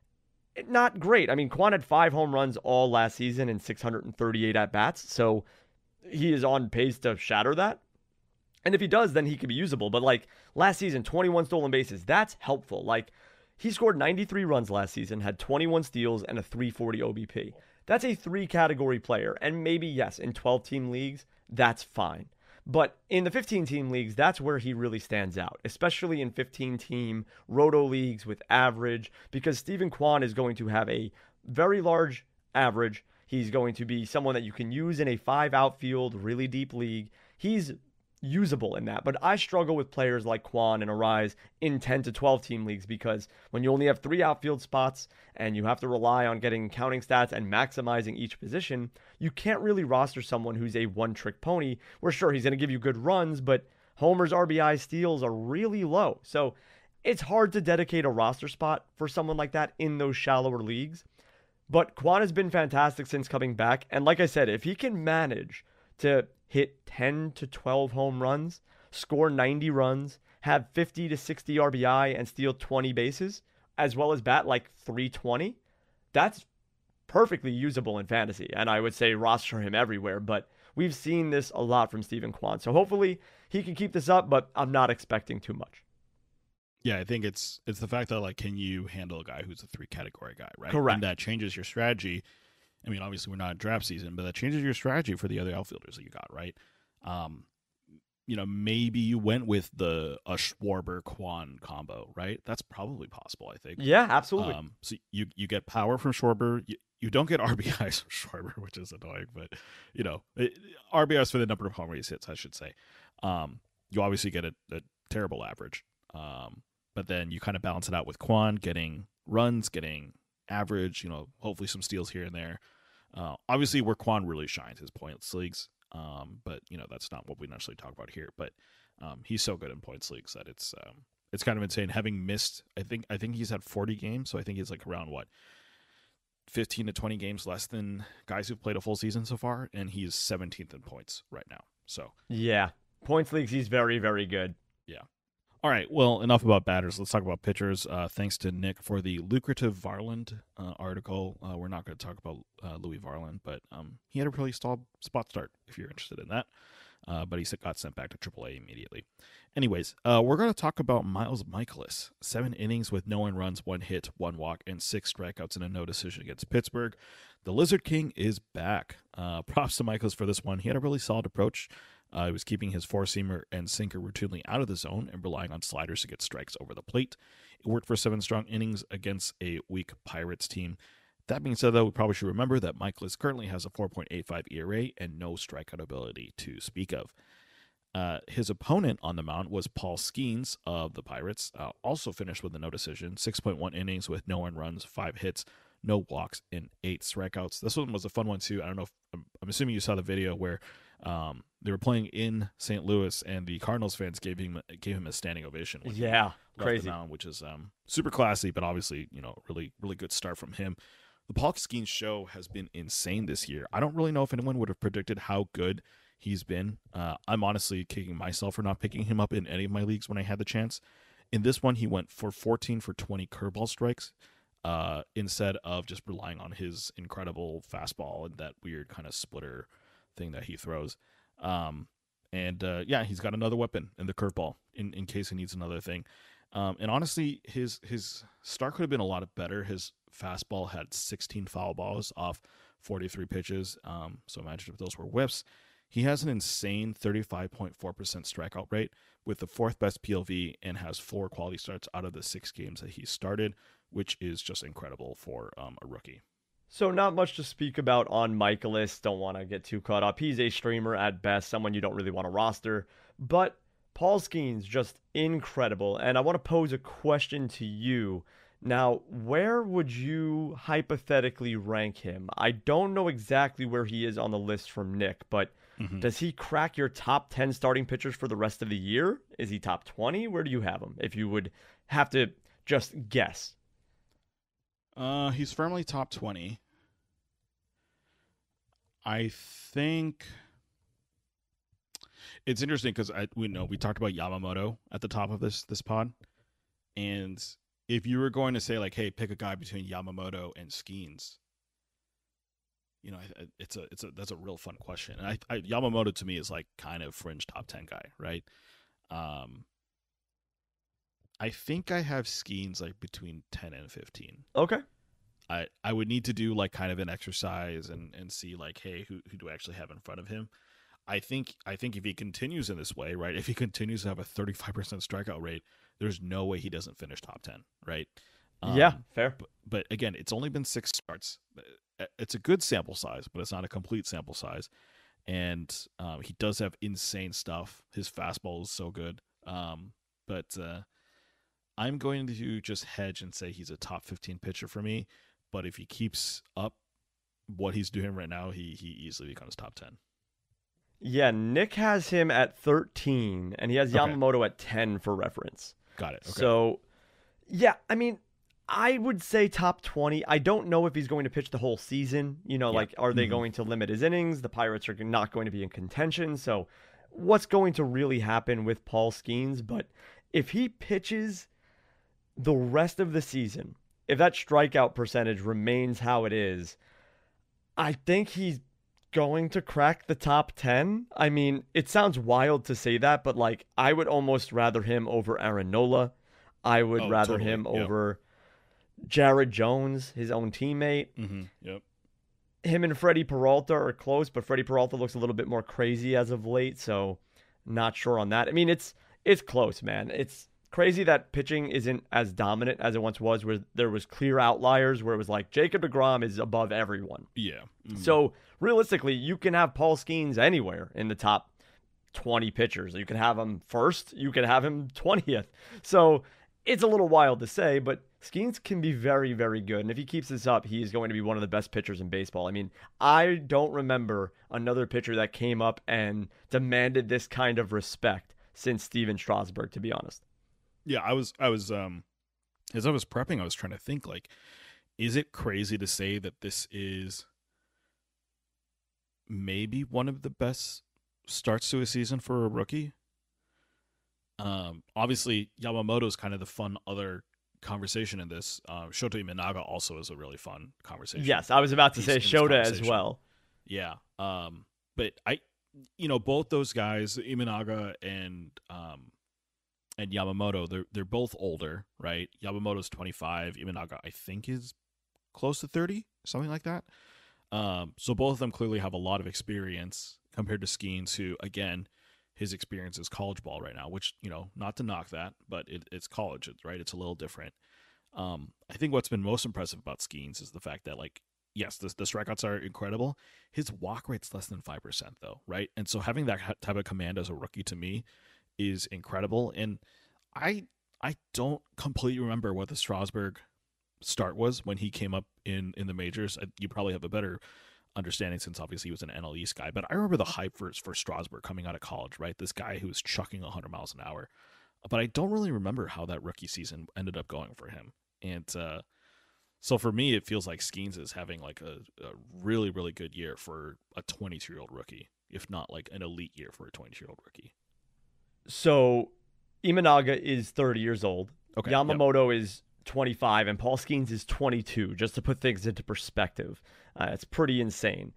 not great. I mean, Kwan had five home runs all last season and six hundred thirty-eight at-bats, so he is on pace to shatter that. And if he does, then he could be usable. But, like, last season, twenty-one stolen bases, that's helpful. Like, he scored ninety-three runs last season, had twenty-one steals, and a three forty O B P. That's a three-category player, and maybe, yes, in twelve-team leagues, that's fine. But in the fifteen-team leagues, that's where he really stands out, especially in fifteen-team roto leagues with average, because Stephen Kwan is going to have a very large average. He's going to be someone that you can use in a five-outfield, really deep league. He's usable in that, but I struggle with players like Kwan and Arraez in ten to twelve team leagues, because when you only have three outfield spots and you have to rely on getting counting stats and maximizing each position, you can't really roster someone who's a one-trick pony, where sure, he's going to give you good runs, but homers, R B I, steals are really low. So it's hard to dedicate a roster spot for someone like that in those shallower leagues. But Kwan has been fantastic since coming back, and like I said, if he can manage to hit ten to twelve home runs, score ninety runs, have fifty to sixty R B I, and steal twenty bases, as well as bat like three twenty, that's perfectly usable in fantasy. And I would say roster him everywhere, but we've seen this a lot from Stephen Kwan. So hopefully he can keep this up, but I'm not expecting too much. Yeah, I think it's it's the fact that, like, can you handle a guy who's a three-category guy, right? Correct. And that changes your strategy. I mean, obviously we're not in draft season, but that changes your strategy for the other outfielders that you got, right? Um, you know, maybe you went with the a Schwarber Kwan combo, right? That's probably possible, I think. Yeah, absolutely. Um, so you you get power from Schwarber. You, you don't get R B Is from Schwarber, which is annoying, but you know, it, R B Is for the number of home runs hits, I should say. Um, you obviously get a, a terrible average, um, but then you kind of balance it out with Kwan getting runs, getting average, you know, hopefully some steals here and there. Uh, obviously, where Kwan really shines is points leagues, um, but you know that's not what we necessarily talk about here. But um, he's so good in points leagues that it's um, it's kind of insane having missed. I think I think he's had forty games, so I think he's like around what fifteen to twenty games less than guys who've played a full season so far, and he's seventeenth in points right now. So yeah, points leagues, he's very, very good. Yeah. All right. Well, enough about batters. Let's talk about pitchers. Uh, thanks to Nick for the lucrative Varland uh, article. Uh, we're not going to talk about uh, Louis Varland, but um, he had a really stalled spot start. If you're interested in that. Uh, but he got sent back to triple A immediately. Anyways, uh, we're going to talk about Miles Mikolas. Seven innings with no earned runs, one hit, one walk, and six strikeouts in a no decision against Pittsburgh. The Lizard King is back. Uh, props to Mikolas for this one. He had a really solid approach. Uh, he was keeping his four-seamer and sinker routinely out of the zone and relying on sliders to get strikes over the plate. It worked for seven strong innings against a weak Pirates team. That being said, though, we probably should remember that Mikolas currently has a four point eight five E R A and no strikeout ability to speak of. Uh, his opponent on the mound was Paul Skeens of the Pirates, uh, also finished with a no decision, six point one innings with no earned runs, five hits, no walks, and eight strikeouts. This one was a fun one, too. I don't know if, I'm, I'm assuming you saw the video where um, they were playing in Saint Louis, and the Cardinals fans gave him gave him a standing ovation. When yeah, he crazy. Left the mound, which is um, super classy, but obviously, you know, really, really good start from him. The Paul Skeens show has been insane this year. I don't really know if anyone would have predicted how good he's been. Uh, I'm honestly kicking myself for not picking him up in any of my leagues when I had the chance. In this one, he went for fourteen for twenty curveball strikes uh, instead of just relying on his incredible fastball and that weird kind of splitter thing that he throws. Um, and uh, yeah, he's got another weapon in the curveball in, in case he needs another thing. Um, and honestly, his his start could have been a lot better. His fastball had sixteen foul balls off forty-three pitches. Um, so imagine if those were whiffs. He has an insane thirty-five point four percent strikeout rate with the fourth best P L V and has four quality starts out of the six games that he started, which is just incredible for um, a rookie. So not much to speak about on Mikolas. Don't want to get too caught up. He's a streamer at best, someone you don't really want to roster. But Paul Skeens, just incredible. And I want to pose a question to you. Now, where would you hypothetically rank him? I don't know exactly where he is on the list from Nick, but mm-hmm. does he crack your top ten starting pitchers for the rest of the year? Is he top twenty? Where do you have him, if you would have to just guess? Uh, he's firmly top twenty. I think it's interesting because I we know we talked about Yamamoto at the top of this this pod, and if you were going to say like, hey, pick a guy between Yamamoto and Skeens, you know, it's a it's a that's a real fun question. And I, I Yamamoto to me is like kind of fringe top ten guy, right? Um, I think I have Skeens like between ten and fifteen. Okay. I, I would need to do like kind of an exercise and, and see like, hey, who who do I actually have in front of him? I think I think if he continues in this way, right, if he continues to have a thirty-five percent strikeout rate, there's no way he doesn't finish top ten, right? Um, yeah, fair. But, but again, it's only been six starts. It's a good sample size, but it's not a complete sample size. And um, he does have insane stuff. His fastball is so good. Um, but uh, I'm going to just hedge and say he's a top fifteen pitcher for me. But if he keeps up what he's doing right now, he he easily becomes top ten. Yeah, Nick has him at thirteen, and he has Yamamoto okay. at ten for reference. Got it. Okay. So, yeah, I mean, I would say top twenty. I don't know if he's going to pitch the whole season. You know, yeah. like, are they mm-hmm. going to limit his innings? The Pirates are not going to be in contention. So, what's going to really happen with Paul Skeens? But if he pitches the rest of the season, if that strikeout percentage remains how it is, I think he's going to crack the top ten. I mean, it sounds wild to say that, but like I would almost rather him over Aaron Nola. I would oh, rather totally. him yep. over Jared Jones, his own teammate. Mm-hmm. Yep. Him and Freddie Peralta are close, but Freddie Peralta looks a little bit more crazy as of late, so not sure on that. I mean, it's it's close, man. It's crazy that pitching isn't as dominant as it once was, where there was clear outliers, where it was like Jacob deGrom is above everyone. Yeah. Mm-hmm. So realistically, you can have Paul Skeens anywhere in the top twenty pitchers. You can have him first. You can have him twentieth. So it's a little wild to say, but Skeens can be very, very good. And if he keeps this up, he's going to be one of the best pitchers in baseball. I mean, I don't remember another pitcher that came up and demanded this kind of respect since Steven Strasburg, to be honest. Yeah, I was I was um as I was prepping, I was trying to think, like, is it crazy to say that this is maybe one of the best starts to a season for a rookie? Um, obviously Yamamoto is kind of the fun other conversation in this. Uh, Shota Imanaga also is a really fun conversation. Yes, I was about to He's say in this Shota as conversation. well. Yeah. Um, but I, you know, both those guys, Imanaga and um, and Yamamoto, they're they're both older, right? Yamamoto's twenty-five. Imanaga, I think, is close to thirty, something like that. Um, so both of them clearly have a lot of experience compared to Skeens, who, again, his experience is college ball right now, which, you know, not to knock that, but it, it's college, right? It's a little different. Um, I think what's been most impressive about Skeens is the fact that, like, yes, the, the strikeouts are incredible. His walk rate's less than five percent, though, right? And so having that type of command as a rookie, to me, is incredible. And I I don't completely remember what the Strasburg start was when he came up in, in the majors. You probably have a better understanding since obviously he was an N L East guy, but I remember the hype for, for Strasburg coming out of college, right? This guy who was chucking one hundred miles an hour. But I don't really remember how that rookie season ended up going for him. And uh, so for me, it feels like Skeens is having like a, a really, really good year for a twenty-two-year-old rookie, if not like an elite year for a twenty-two-year-old rookie. So Imanaga is thirty years old. Okay. Yamamoto yep. is twenty-five, and Paul Skeens is twenty-two, just to put things into perspective. Uh, it's pretty insane.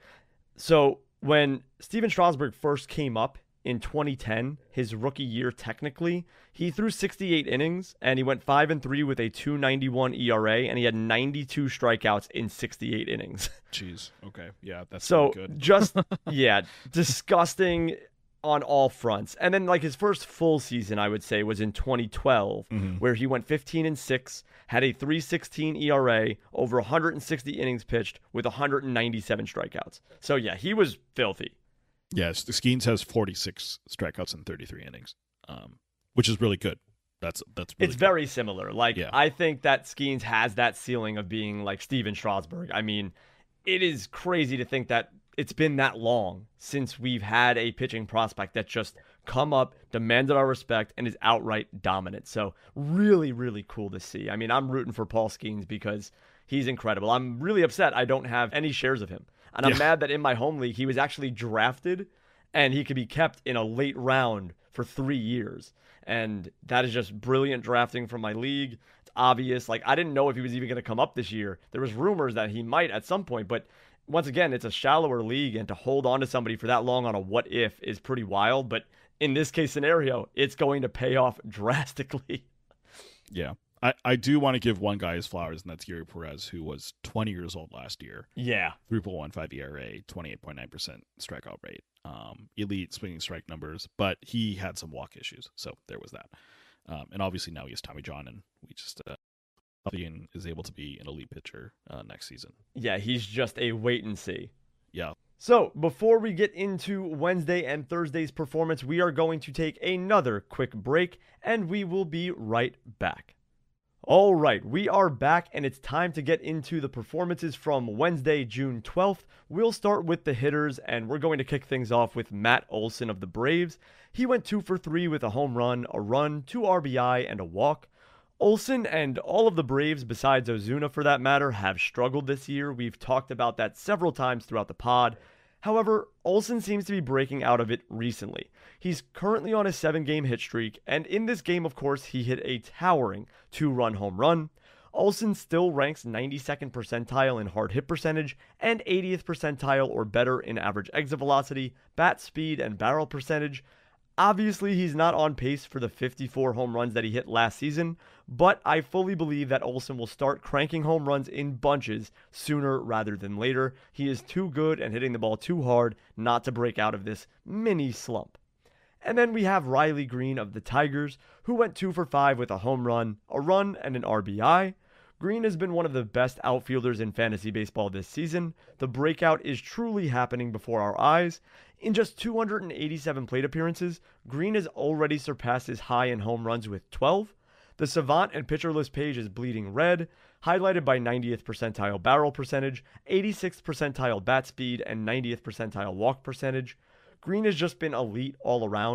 So when Steven Strasburg first came up in twenty ten, his rookie year technically, he threw sixty-eight innings, and he went five and three with a two ninety-one E R A, and he had ninety-two strikeouts in sixty-eight innings. Jeez. Okay. Yeah, that's so really good. just, yeah, disgusting on all fronts. And then like his first full season, I would say, was in twenty twelve, mm-hmm. where he went fifteen and six, had a three sixteen E R A, over one hundred sixty innings pitched with one hundred ninety-seven strikeouts. So yeah, he was filthy. Yes, the Skeens has forty-six strikeouts in thirty-three innings, um, which is really good. That's that's really it's good. Very similar. Like yeah. I think that Skeens has that ceiling of being like Steven Strasburg. I mean, it is crazy to think that it's been that long since we've had a pitching prospect that just come up, demanded our respect, and is outright dominant. So really, really cool to see. I mean, I'm rooting for Paul Skeens because he's incredible. I'm really upset I don't have any shares of him. And I'm yeah. mad that in my home league, he was actually drafted and he could be kept in a late round for three years. And that is just brilliant drafting from my league. It's obvious. Like, I didn't know if he was even going to come up this year. There was rumors that he might at some point, but once again, it's a shallower league, and to hold on to somebody for that long on a what if is pretty wild. But in this case scenario, it's going to pay off drastically. Yeah. I, I do want to give one guy his flowers, and that's Gary Perez, who was twenty years old last year. Yeah. three point one five E R A, twenty-eight point nine percent strikeout rate. Um, elite swinging strike numbers, but he had some walk issues. So there was that. Um, and obviously now he has Tommy John, and we just uh, and is able to be an elite pitcher uh, next season. Yeah, he's just a wait and see. Yeah. So before we get into Wednesday and Thursday's performance, we are going to take another quick break, and we will be right back. All right, we are back, and it's time to get into the performances from Wednesday, June twelfth. We'll start with the hitters, and we're going to kick things off with Matt Olson of the Braves. He went two for three with a home run, a run, two R B I, and a walk. Olson and all of the Braves, besides Ozuna for that matter, have struggled this year. We've talked about that several times throughout the pod. However, Olson seems to be breaking out of it recently. He's currently on a seven-game hit streak, and in this game, of course, he hit a towering two-run home run. Olson still ranks ninety-second percentile in hard hit percentage and eightieth percentile or better in average exit velocity, bat speed, and barrel percentage. Obviously, he's not on pace for the fifty-four home runs that he hit last season, but I fully believe that Olson will start cranking home runs in bunches sooner rather than later. He is too good and hitting the ball too hard not to break out of this mini slump. And then we have Riley Green of the Tigers, who went two for five with a home run, a run, and an R B I. Green has been one of the best outfielders in fantasy baseball this season. The breakout is truly happening before our eyes. In just two hundred eighty-seven plate appearances, Green has already surpassed his high in home runs with twelve. The Savant and pitcher list page is bleeding red, highlighted by ninetieth percentile barrel percentage, eighty-sixth percentile bat speed, and ninetieth percentile walk percentage. Green has just been elite all around,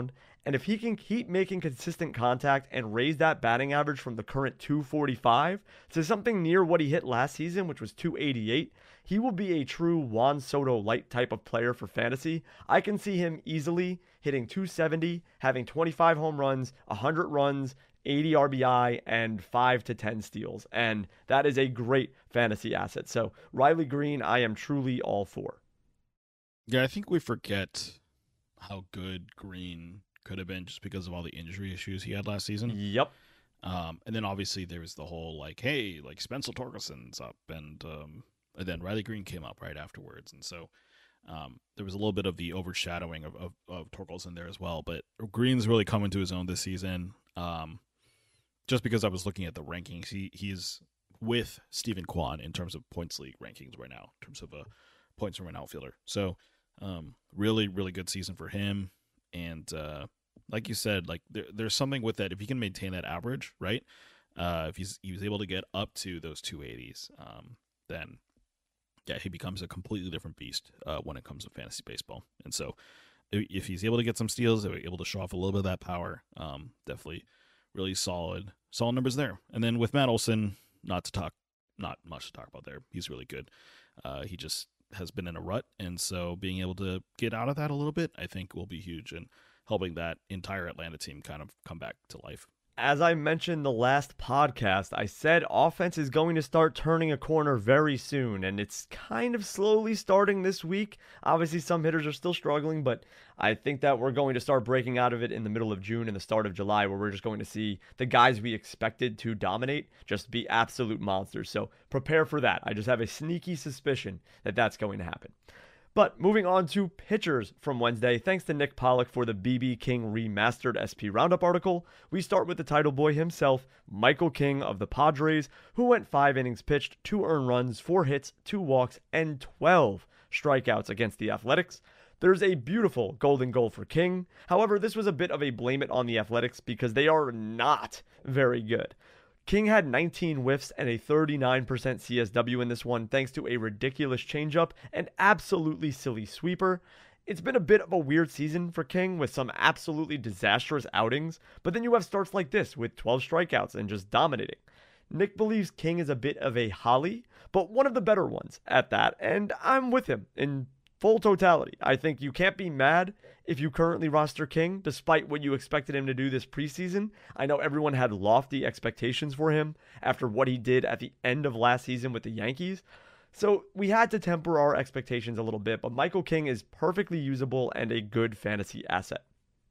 And if he can keep making consistent contact and raise that batting average from the current two forty-five to something near what he hit last season, which was two eighty-eight, he will be a true Juan Soto-light type of player for fantasy. I can see him easily hitting two seventy, having twenty-five home runs, one hundred runs, eighty R B I, and five to ten steals. And that is a great fantasy asset. So Riley Green, I am truly all for. Yeah, I think we forget how good Green could have been just because of all the injury issues he had last season. Yep. Um, and then obviously there was the whole like, hey, like Spencer Torkelson's up, and um, and then Riley Green came up right afterwards, and so um, there was a little bit of the overshadowing of of, of Torkelson there as well. But Green's really come into his own this season. Um, just because I was looking at the rankings, he he's with Stephen Kwan in terms of points league rankings right now, in terms of a points from an outfielder. So um, really, really good season for him. And uh, like you said, like there, there's something with that. If he can maintain that average, right? Uh, if he's he was able to get up to those two eighties, um, then yeah, he becomes a completely different beast uh, when it comes to fantasy baseball. And so, if he's able to get some steals, able to show off a little bit of that power, um, definitely really solid, solid numbers there. And then with Matt Olson, not to talk, not much to talk about there. He's really good. Uh, he just has been in a rut, and so being able to get out of that a little bit, I think, will be huge in helping that entire Atlanta team kind of come back to life. As I mentioned the last podcast, I said offense is going to start turning a corner very soon, and it's kind of slowly starting this week. Obviously, some hitters are still struggling, but I think that we're going to start breaking out of it in the middle of June and the start of July, where we're just going to see the guys we expected to dominate just be absolute monsters. So prepare for that. I just have a sneaky suspicion that that's going to happen. But moving on to pitchers from Wednesday, thanks to Nick Pollock for the B B King Remastered S P Roundup article, we start with the title boy himself, Michael King of the Padres, who went five innings pitched, two earned runs, four hits, two walks, and twelve strikeouts against the Athletics. There's a beautiful golden goal for King. However, this was a bit of a blame it on the Athletics because they are not very good. King had nineteen whiffs and a thirty-nine percent C S W in this one thanks to a ridiculous changeup and absolutely silly sweeper. It's been a bit of a weird season for King with some absolutely disastrous outings, but then you have starts like this with twelve strikeouts and just dominating. Nick believes King is a bit of a Holly, but one of the better ones at that, and I'm with him in full totality. I think you can't be mad if you currently roster King, despite what you expected him to do this preseason. I know everyone had lofty expectations for him after what he did at the end of last season with the Yankees. So we had to temper our expectations a little bit, but Michael King is perfectly usable and a good fantasy asset.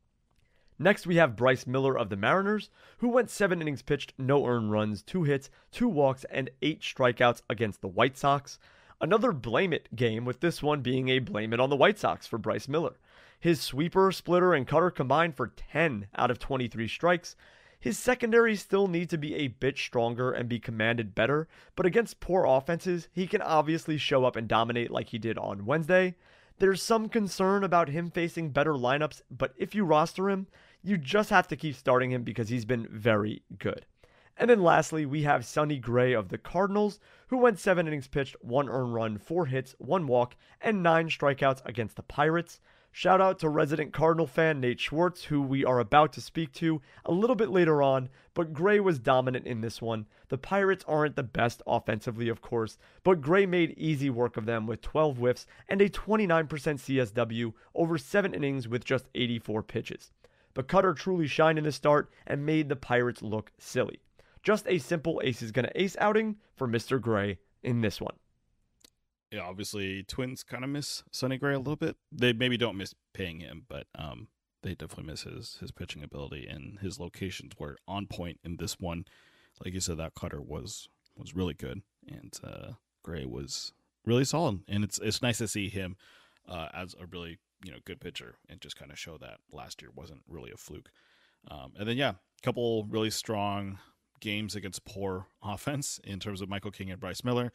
Next, we have Bryce Miller of the Mariners, who went seven innings pitched, no earned runs, two hits, two walks, and eight strikeouts against the White Sox. Another blame it game, with this one being a blame it on the White Sox for Bryce Miller. His sweeper, splitter, and cutter combined for ten out of twenty-three strikes. His secondary still need to be a bit stronger and be commanded better, but against poor offenses, he can obviously show up and dominate like he did on Wednesday. There's some concern about him facing better lineups, but if you roster him, you just have to keep starting him because he's been very good. And then lastly, we have Sonny Gray of the Cardinals, who went seven innings pitched, one earned run, four hits, one walk, and nine strikeouts against the Pirates. Shout out to resident Cardinal fan Nate Schwartz, who we are about to speak to a little bit later on, but Gray was dominant in this one. The Pirates aren't the best offensively, of course, but Gray made easy work of them with twelve whiffs and a twenty-nine percent C S W over seven innings with just eighty-four pitches. But Cutter truly shined in the start and made the Pirates look silly. Just a simple ace is going to ace outing for Mister Gray in this one. Yeah, obviously Twins kind of miss Sonny Gray a little bit. They maybe don't miss paying him, but um, they definitely miss his, his pitching ability, and his locations were on point in this one. Like you said, that cutter was was really good, and uh, Gray was really solid. And it's it's nice to see him uh, as a really you know good pitcher, and just kind of show that last year wasn't really a fluke. Um, and then yeah, a couple really strong games against poor offense in terms of Michael King and Bryce Miller.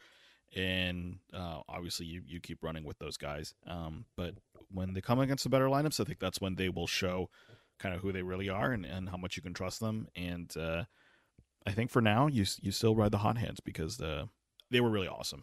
And uh, obviously you, you keep running with those guys. Um, but when they come against the better lineups, I think that's when they will show kind of who they really are and, and how much you can trust them. And uh, I think for now, you you still ride the hot hands because the, they were really awesome.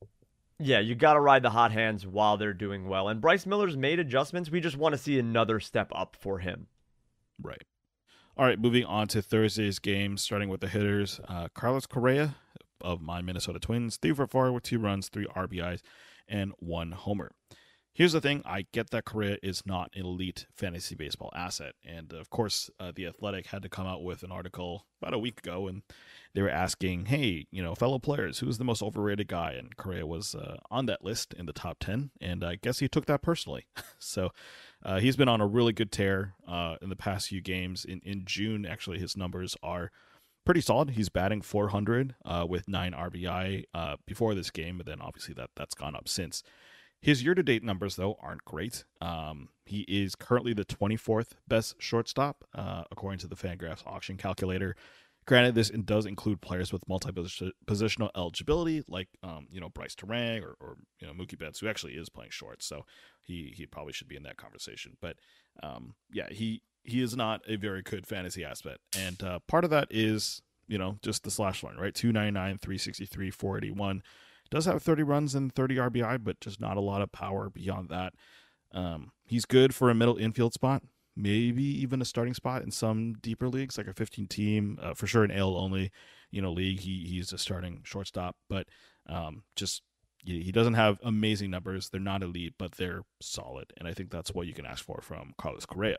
Yeah, you got to ride the hot hands while they're doing well. And Bryce Miller's made adjustments. We just want to see another step up for him. Right. All right, moving on to Thursday's game, starting with the hitters. Uh, Carlos Correa of my Minnesota Twins, three for four with two runs, three R B Is, and one homer. Here's the thing. I get that Correa is not an elite fantasy baseball asset. And, of course, uh, The Athletic had to come out with an article about a week ago, and they were asking, hey, you know, fellow players, who's the most overrated guy? And Correa was uh, on that list in the top ten, and I guess he took that personally. so uh, he's been on a really good tear uh, in the past few games. In, in June, actually, his numbers are pretty solid. He's batting four hundred uh, with nine R B I uh, before this game, but then obviously that, that's gone up since. His year-to-date numbers, though, aren't great. Um, he is currently the twenty-fourth best shortstop, uh, according to the Fangraphs auction calculator. Granted, this does include players with multi-positional eligibility, like um, you know Bryce Terang or, or you know Mookie Betts, who actually is playing short, so he he probably should be in that conversation. But um, yeah, he he is not a very good fantasy asset, and uh, part of that is you know just the slash line, right? two ninety-nine, three sixty-three, four eighty-one. Does have thirty runs and thirty R B I, but just not a lot of power beyond that. Um, he's good for a middle infield spot, maybe even a starting spot in some deeper leagues, like a fifteen team, uh, for sure an A L only, you know, league. He he's a starting shortstop, but um, just he, he doesn't have amazing numbers. They're not elite, but they're solid, and I think that's what you can ask for from Carlos Correa.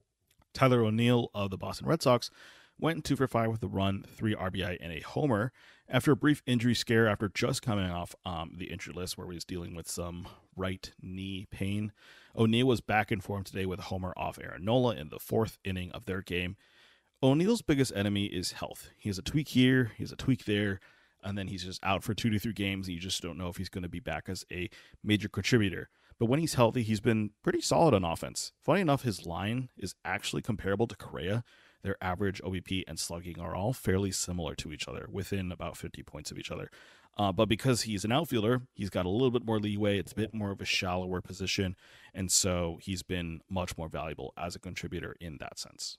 Tyler O'Neill of the Boston Red Sox went two for five with a run, three R B I, and a homer after a brief injury scare after just coming off um, the injured list where he was dealing with some right knee pain. O'Neill was back in form today with a homer off Aaron Nola in the fourth inning of their game. O'Neill's biggest enemy is health. He has a tweak here, he has a tweak there, and then he's just out for two to three games, and you just don't know if he's going to be back as a major contributor. But when he's healthy, he's been pretty solid on offense. Funny enough, his line is actually comparable to Correa. Their average O B P and slugging are all fairly similar to each other, within about fifty points of each other. Uh, but because he's an outfielder, he's got a little bit more leeway. It's a bit more of a shallower position, and so he's been much more valuable as a contributor in that sense.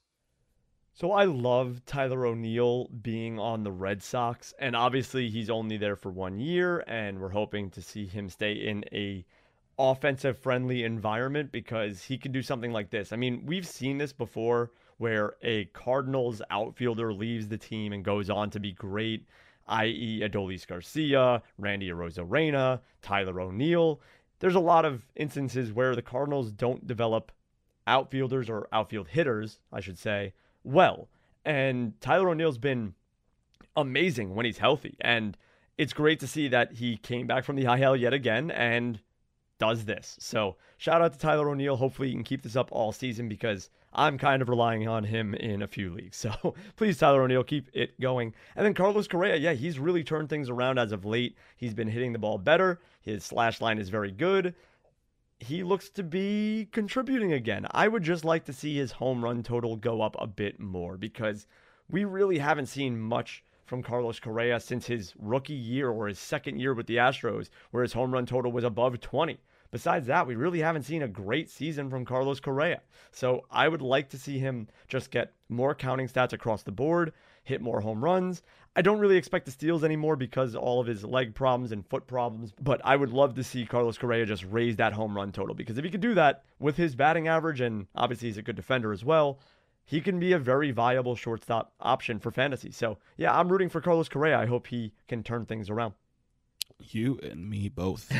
So I love Tyler O'Neill being on the Red Sox, and obviously he's only there for one year, and we're hoping to see him stay in a offensive-friendly environment because he can do something like this. I mean, we've seen this before where a Cardinals outfielder leaves the team and goes on to be great, that is. Adolis Garcia, Randy Arozarena, Tyler O'Neill. There's a lot of instances where the Cardinals don't develop outfielders or outfield hitters, I should say, well. And Tyler O'Neill's been amazing when he's healthy. And it's great to see that he came back from the I L yet again and does this. So shout out to Tyler O'Neill. Hopefully he can keep this up all season because I'm kind of relying on him in a few leagues. So please, Tyler O'Neill, keep it going. And then Carlos Correa, yeah, he's really turned things around as of late. He's been hitting the ball better. His slash line is very good. He looks to be contributing again. I would just like to see his home run total go up a bit more because we really haven't seen much from Carlos Correa since his rookie year or his second year with the Astros, where his home run total was above twenty. Besides that, we really haven't seen a great season from Carlos Correa. So I would like to see him just get more counting stats across the board, hit more home runs. I don't really expect the steals anymore because all of his leg problems and foot problems, but I would love to see Carlos Correa just raise that home run total because if he could do that with his batting average, and obviously he's a good defender as well, he can be a very viable shortstop option for fantasy. So yeah, I'm rooting for Carlos Correa. I hope he can turn things around. You and me both.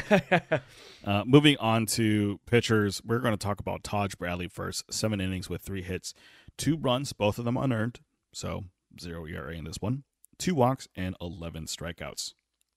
uh, moving on to pitchers, we're going to talk about Taj Bradley first. Seven innings with three hits, two runs, both of them unearned, so zero E R A in this one, two walks, and eleven strikeouts.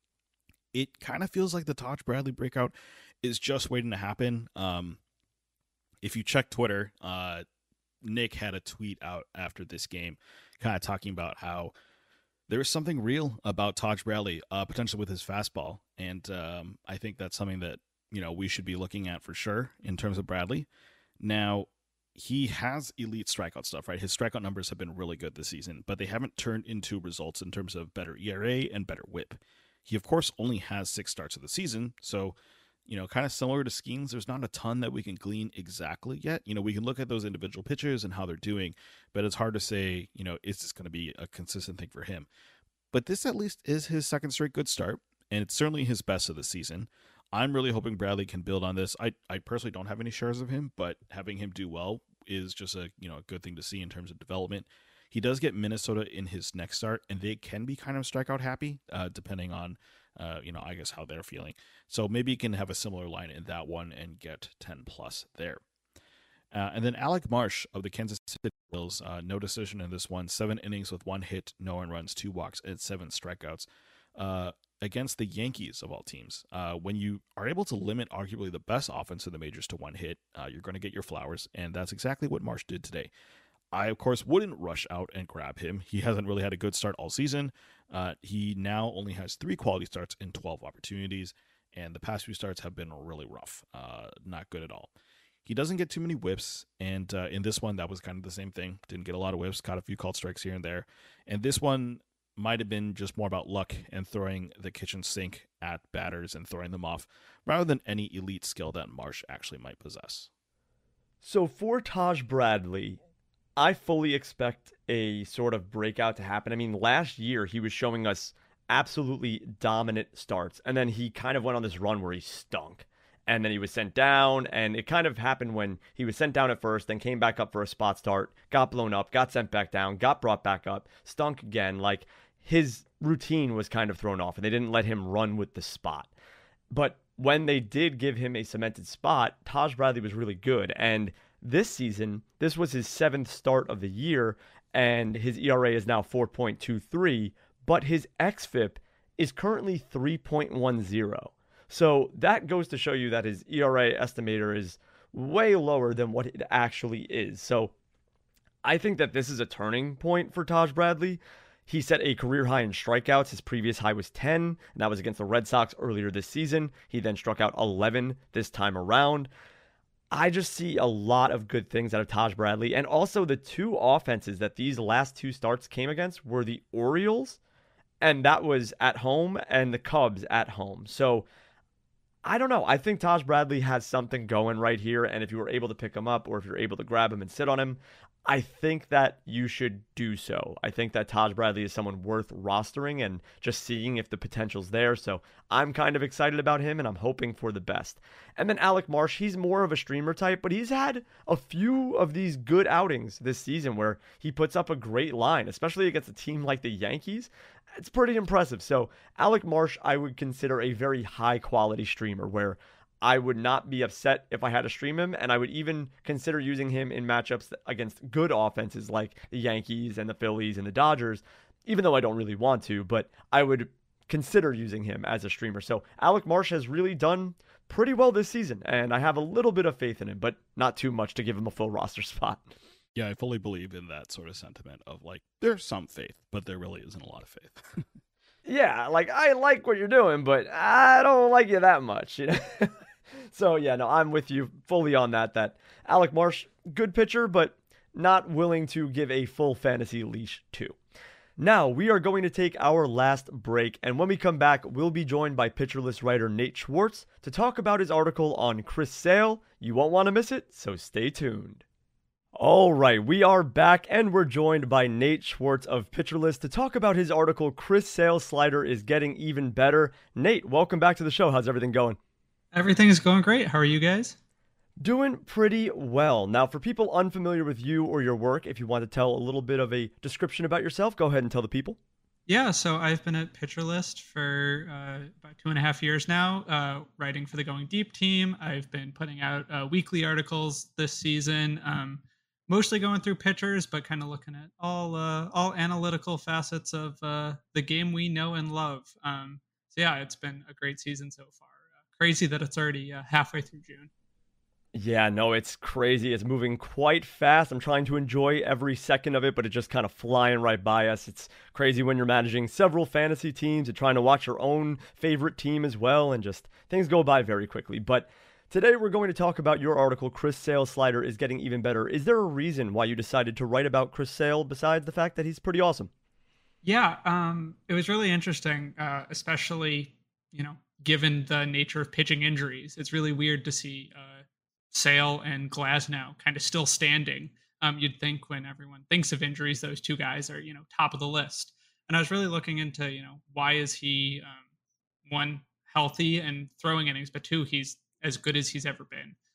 It kind of feels like the Taj Bradley breakout is just waiting to happen. Um, if you check Twitter, uh, Nick had a tweet out after this game kind of talking about how there is something real about Taj Bradley, uh, potentially with his fastball. And um, I think that's something that, you know, we should be looking at for sure in terms of Bradley. Now, he has elite strikeout stuff, right? His strikeout numbers have been really good this season, but they haven't turned into results in terms of better E R A and better whip. He, of course, only has six starts of the season, so, you know, kind of similar to Skeens, there's not a ton that we can glean exactly yet. You know, we can look at those individual pitchers and how they're doing, but it's hard to say, you know, is this going to be a consistent thing for him? But this at least is his second straight good start, and it's certainly his best of the season. I'm really hoping Bradley can build on this. I, I personally don't have any shares of him, but having him do well is just a you know a good thing to see in terms of development. He does get Minnesota in his next start, and they can be kind of strikeout happy, uh, depending on uh, you know I guess how they're feeling. So maybe he can have a similar line in that one and get ten plus there. Uh, and then Alec Marsh of the Kansas City Royals, uh, no decision in this one. Seven innings with one hit, no earned runs, two walks, and seven strikeouts uh, against the Yankees of all teams. Uh, when you are able to limit arguably the best offense in the majors to one hit, uh, you're going to get your flowers, and that's exactly what Marsh did today. I, of course, wouldn't rush out and grab him. He hasn't really had a good start all season. Uh, he now only has three quality starts in twelve opportunities, and the past few starts have been really rough. Uh, not good at all. He doesn't get too many whiffs, and uh, in this one, that was kind of the same thing. Didn't get a lot of whiffs, caught a few called strikes here and there. And this one might have been just more about luck and throwing the kitchen sink at batters and throwing them off, rather than any elite skill that Marsh actually might possess. So for Taj Bradley, I fully expect a sort of breakout to happen. I mean, last year he was showing us absolutely dominant starts, and then he kind of went on this run where he stunk. And then he was sent down, and it kind of happened when he was sent down at first, then came back up for a spot start, got blown up, got sent back down, got brought back up, stunk again. Like, his routine was kind of thrown off, and they didn't let him run with the spot. But when they did give him a cemented spot, Taj Bradley was really good. And this season, this was his seventh start of the year, and his E R A is now four point two three, but his xFIP is currently three point one zero. So that goes to show you that his E R A estimator is way lower than what it actually is. So I think that this is a turning point for Taj Bradley. He set a career high in strikeouts. His previous high was ten, and that was against the Red Sox earlier this season. He then struck out eleven this time around. I just see a lot of good things out of Taj Bradley. And also the two offenses that these last two starts came against were the Orioles, and that was at home, and the Cubs at home. So I don't know. I think Taj Bradley has something going right here, and if you were able to pick him up or if you're able to grab him and sit on him, I think that you should do so. I think that Taj Bradley is someone worth rostering and just seeing if the potential's there. So I'm kind of excited about him, and I'm hoping for the best. And then Alec Marsh, he's more of a streamer type, but he's had a few of these good outings this season where he puts up a great line, especially against a team like the Yankees. It's pretty impressive. So Alec Marsh, I would consider a very high quality streamer where I would not be upset if I had to stream him, and I would even consider using him in matchups against good offenses like the Yankees and the Phillies and the Dodgers, even though I don't really want to, but I would consider using him as a streamer. So Alec Marsh has really done pretty well this season, and I have a little bit of faith in him, but not too much to give him a full roster spot. Yeah, I fully believe in that sort of sentiment of like, there's some faith, but there really isn't a lot of faith. Yeah, like, I like what you're doing, but I don't like you that much, you know? So, yeah, no, I'm with you fully on that, that Alec Marsh, good pitcher, but not willing to give a full fantasy leash to. Now, we are going to take our last break, and when we come back, we'll be joined by Pitcher List writer Nate Schwartz to talk about his article on Chris Sale. You won't want to miss it, so stay tuned. All right, we are back, and we're joined by Nate Schwartz of Pitcher List to talk about his article, Chris Sale's Slider is Getting Even Better. Nate, welcome back to the show. How's everything going? Everything is going great. How are you guys? Doing pretty well. Now, for people unfamiliar with you or your work, if you want to tell a little bit of a description about yourself, go ahead and tell the people. Yeah, so I've been at Pitcher List for uh, about two and a half years now, uh, writing for the Going Deep team. I've been putting out uh, weekly articles this season, um, mostly going through pitchers, but kind of looking at all uh, all analytical facets of uh, the game we know and love. Um, so yeah, it's been a great season so far. Uh, crazy that it's already uh, halfway through June. Yeah, no, it's crazy. It's moving quite fast. I'm trying to enjoy every second of it, but it's just kind of flying right by us. It's crazy when you're managing several fantasy teams and trying to watch your own favorite team as well, and just things go by very quickly. But today we're going to talk about your article, Chris Sale's Slider is Getting Even Better. Is there a reason why you decided to write about Chris Sale besides the fact that he's pretty awesome? Yeah, um, it was really interesting, uh, especially, you know, given the nature of pitching injuries. It's really weird to see uh, Sale and Glasnow kind of still standing. Um, you'd think when everyone thinks of injuries, those two guys are, you know, top of the list. And I was really looking into, you know, why is he, um, one, healthy and throwing innings, but two, he's as good as he's ever been.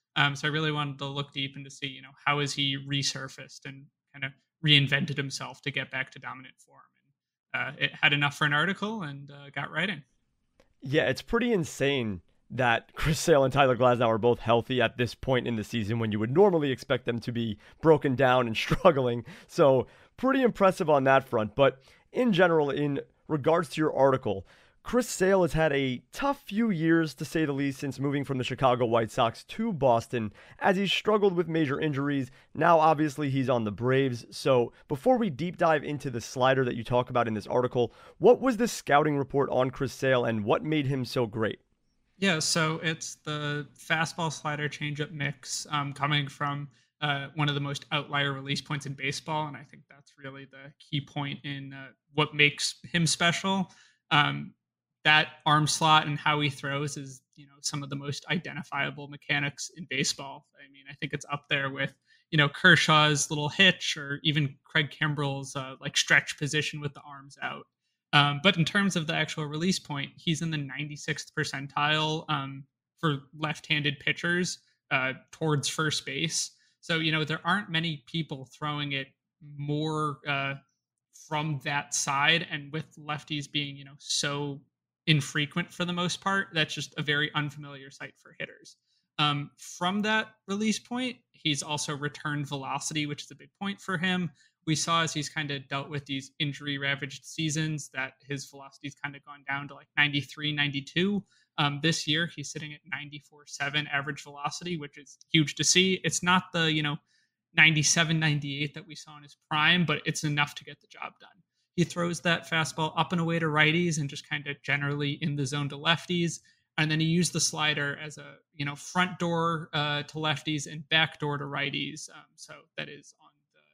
Um, so I really wanted to look deep into see, you know, how has he resurfaced and kind of reinvented himself to get back to dominant form. And uh, it had enough for an article and uh, got writing. Yeah, it's pretty insane that Chris Sale and Tyler Glasnow are both healthy at this point in the season when you would normally expect them to be broken down and struggling. So pretty impressive on that front. But in general, in regards to your article, Chris Sale has had a tough few years, to say the least, since moving from the Chicago White Sox to Boston, as he's struggled with major injuries. Now, obviously, he's on the Braves. So before we deep dive into the slider that you talk about in this article, what was the scouting report on Chris Sale and what made him so great? Yeah, so it's the fastball slider changeup mix um, coming from uh, one of the most outlier release points in baseball. And I think that's really the key point in uh, what makes him special. Um, that arm slot and how he throws is, you know, some of the most identifiable mechanics in baseball. I mean, I think it's up there with, you know, Kershaw's little hitch or even Craig Kimbrell's uh, like stretch position with the arms out. Um, but in terms of the actual release point, he's in the ninety-sixth percentile um, for left-handed pitchers uh, towards first base. So, you know, there aren't many people throwing it more uh, from that side. And with lefties being, you know, so infrequent for the most part, that's just a very unfamiliar sight for hitters. Um, from that release point, he's also returned velocity, which is a big point for him. We saw as he's kind of dealt with these injury ravaged seasons that his velocity's kind of gone down to like ninety-three, ninety-two. Um, this year, he's sitting at ninety-four point seven average velocity, which is huge to see. It's not the, you know, ninety-seven, ninety-eight that we saw in his prime, but it's enough to get the job done. He throws that fastball up and away to righties and just kind of generally in the zone to lefties. And then he used the slider as a, you know, front door uh, to lefties and back door to righties. Um, so that is on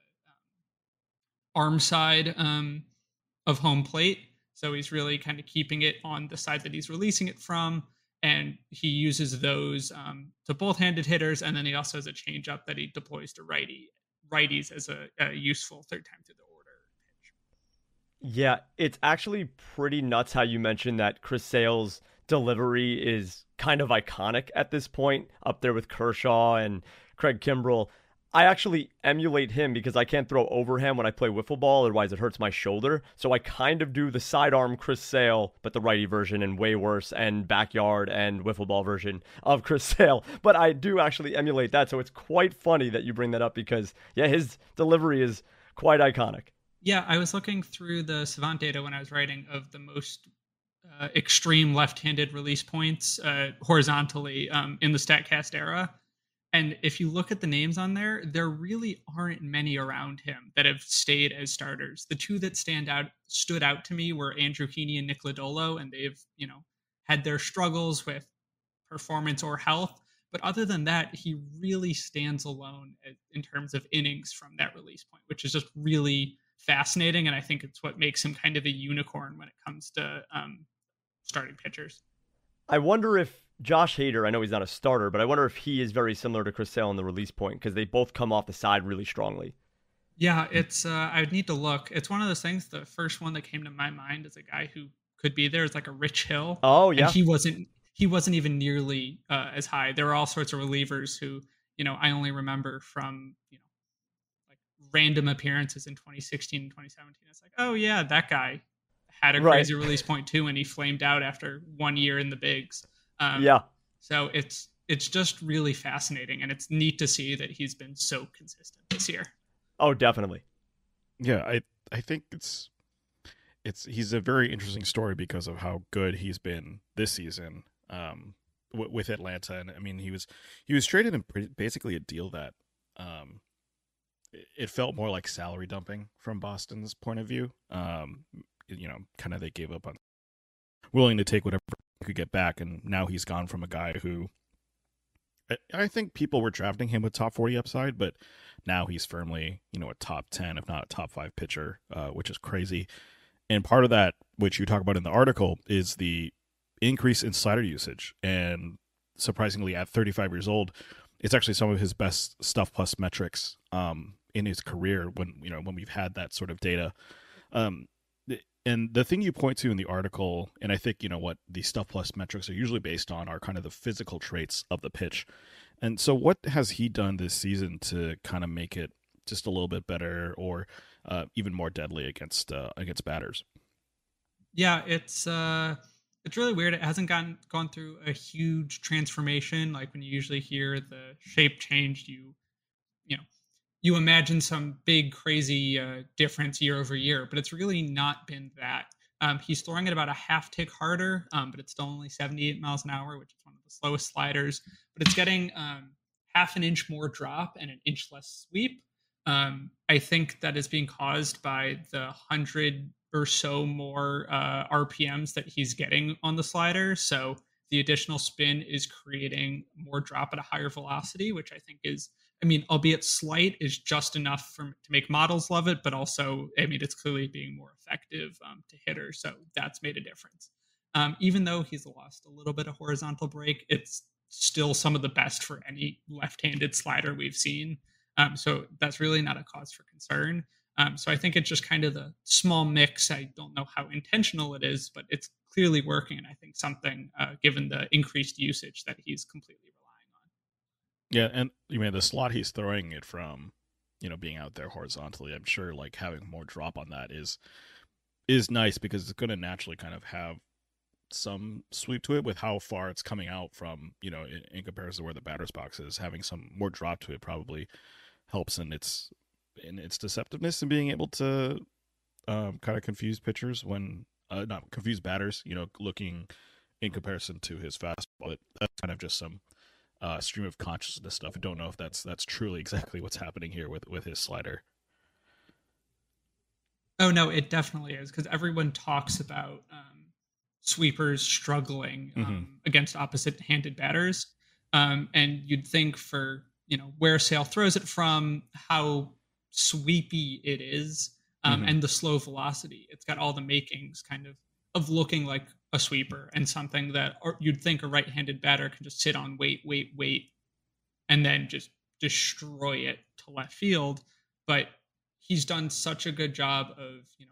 arm side um, of home plate. So he's really kind of keeping it on the side that he's releasing it from. And he uses those um, to both-handed hitters. And then he also has a changeup that he deploys to righty righties as a, a useful third time through the order pitch. Yeah, it's actually pretty nuts how you mentioned that Chris Sale's delivery is kind of iconic at this point, up there with Kershaw and Craig Kimbrell. I actually emulate him because I can't throw overhand when I play wiffle ball, otherwise it hurts my shoulder. So I kind of do the sidearm Chris Sale, but the righty version and way worse, and backyard and wiffle ball version of Chris Sale. But I do actually emulate that, so it's quite funny that you bring that up because, yeah, his delivery is quite iconic. Yeah, I was looking through the Savant data when I was writing of the most uh, extreme left-handed release points uh, horizontally um, in the StatCast era. And if you look at the names on there, there really aren't many around him that have stayed as starters. The two that stand out stood out to me were Andrew Heaney and Nick Lodolo, and they've, you know, had their struggles with performance or health. But other than that, he really stands alone in terms of innings from that release point, which is just really fascinating. And I think it's what makes him kind of a unicorn when it comes to um, starting pitchers. I wonder if Josh Hader, I know he's not a starter, but I wonder if he is very similar to Chris Sale in the release point because they both come off the side really strongly. Yeah, it's, uh, I would need to look. It's one of those things, the first one that came to my mind as a guy who could be there is like a Rich Hill. Oh, yeah. And he wasn't, he wasn't even nearly uh, as high. There were all sorts of relievers who, you know, I only remember from, you know, like random appearances in twenty sixteen and twenty seventeen. It's like, oh yeah, that guy had a crazy right. release point too, and he flamed out after one year in the bigs. Um, yeah. So it's it's just really fascinating, and it's neat to see that he's been so consistent this year. Oh, definitely. Yeah, I I think it's it's he's a very interesting story because of how good he's been this season um, w- with Atlanta, and I mean he was he was traded in pretty, basically a deal that um, it, it felt more like salary dumping from Boston's point of view. Um, you know, kind of they gave up on willing to take whatever could get back, and now he's gone from a guy who I, I think people were drafting him with top forty upside, but now he's firmly, you know, a top ten, if not a top five pitcher, uh, which is crazy. And part of that, which you talk about in the article, is the increase in slider usage. And surprisingly, at thirty-five years old, it's actually some of his best stuff plus metrics um, in his career when, you know, when we've had that sort of data. Um, And the thing you point to in the article, and I think, you know, what the stuff plus metrics are usually based on are kind of the physical traits of the pitch. And so, what has he done this season to kind of make it just a little bit better, or uh, even more deadly against uh, against batters? Yeah, it's uh, it's really weird. It hasn't gone gone through a huge transformation. Like when you usually hear the shape changed, you you know you imagine some big crazy uh, difference year over year, but it's really not been that. Um, he's throwing it about a half tick harder, um, but it's still only seventy-eight miles an hour, which is one of the slowest sliders. But it's getting um, half an inch more drop and an inch less sweep. Um, I think that is being caused by the hundred or so more uh, R P Ms that he's getting on the slider. So the additional spin is creating more drop at a higher velocity, which I think is, I mean, albeit slight, is just enough for to make models love it, but also, I mean, it's clearly being more effective um, to hitters. So that's made a difference. Um, even though he's lost a little bit of horizontal break, it's still some of the best for any left-handed slider we've seen. Um, so that's really not a cause for concern. Um, so I think it's just kind of the small mix. I don't know how intentional it is, but it's clearly working. And I think something, uh, given the increased usage, that he's completely relying on. Yeah, and you mean the slot he's throwing it from, you know, being out there horizontally, I'm sure like having more drop on that is is nice because it's going to naturally kind of have some sweep to it with how far it's coming out from, you know, in, in comparison to where the batter's box is. Having some more drop to it probably helps in its in its deceptiveness and being able to um, kind of confuse pitchers when uh, not confuse batters, you know, looking in comparison to his fastball. It, that's kind of just some uh, stream of consciousness stuff. I don't know if that's that's truly exactly what's happening here with with his slider. Oh no, it definitely is, because everyone talks about um, sweepers struggling um, mm-hmm. against opposite-handed batters, um, and you'd think for you know where Sale throws it from, how sweepy it is, um, mm-hmm. and the slow velocity, it's got all the makings kind of of looking like a sweeper and something that or you'd think a right-handed batter can just sit on, wait, wait, wait, and then just destroy it to left field, but he's done such a good job of, you know,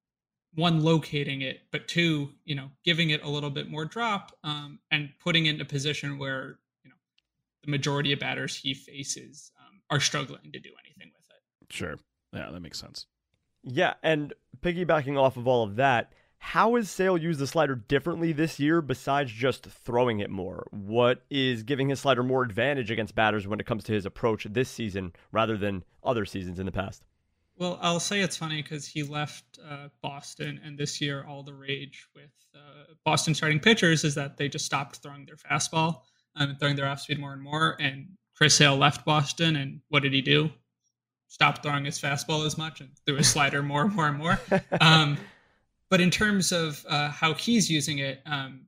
one, locating it, but two, you know, giving it a little bit more drop um, and putting it in a position where, you know, the majority of batters he faces um, are struggling to do anything with it. Sure. Yeah, that makes sense. Yeah, and piggybacking off of all of that, how has Sale used the slider differently this year besides just throwing it more? What is giving his slider more advantage against batters when it comes to his approach this season rather than other seasons in the past? Well, I'll say it's funny because he left uh, Boston, and this year all the rage with uh, Boston starting pitchers is that they just stopped throwing their fastball um, and throwing their off speed more and more. And Chris Sale left Boston, and what did he do? Stopped throwing his fastball as much and threw his slider more and more and more. Um, but in terms of uh, how he's using it, um,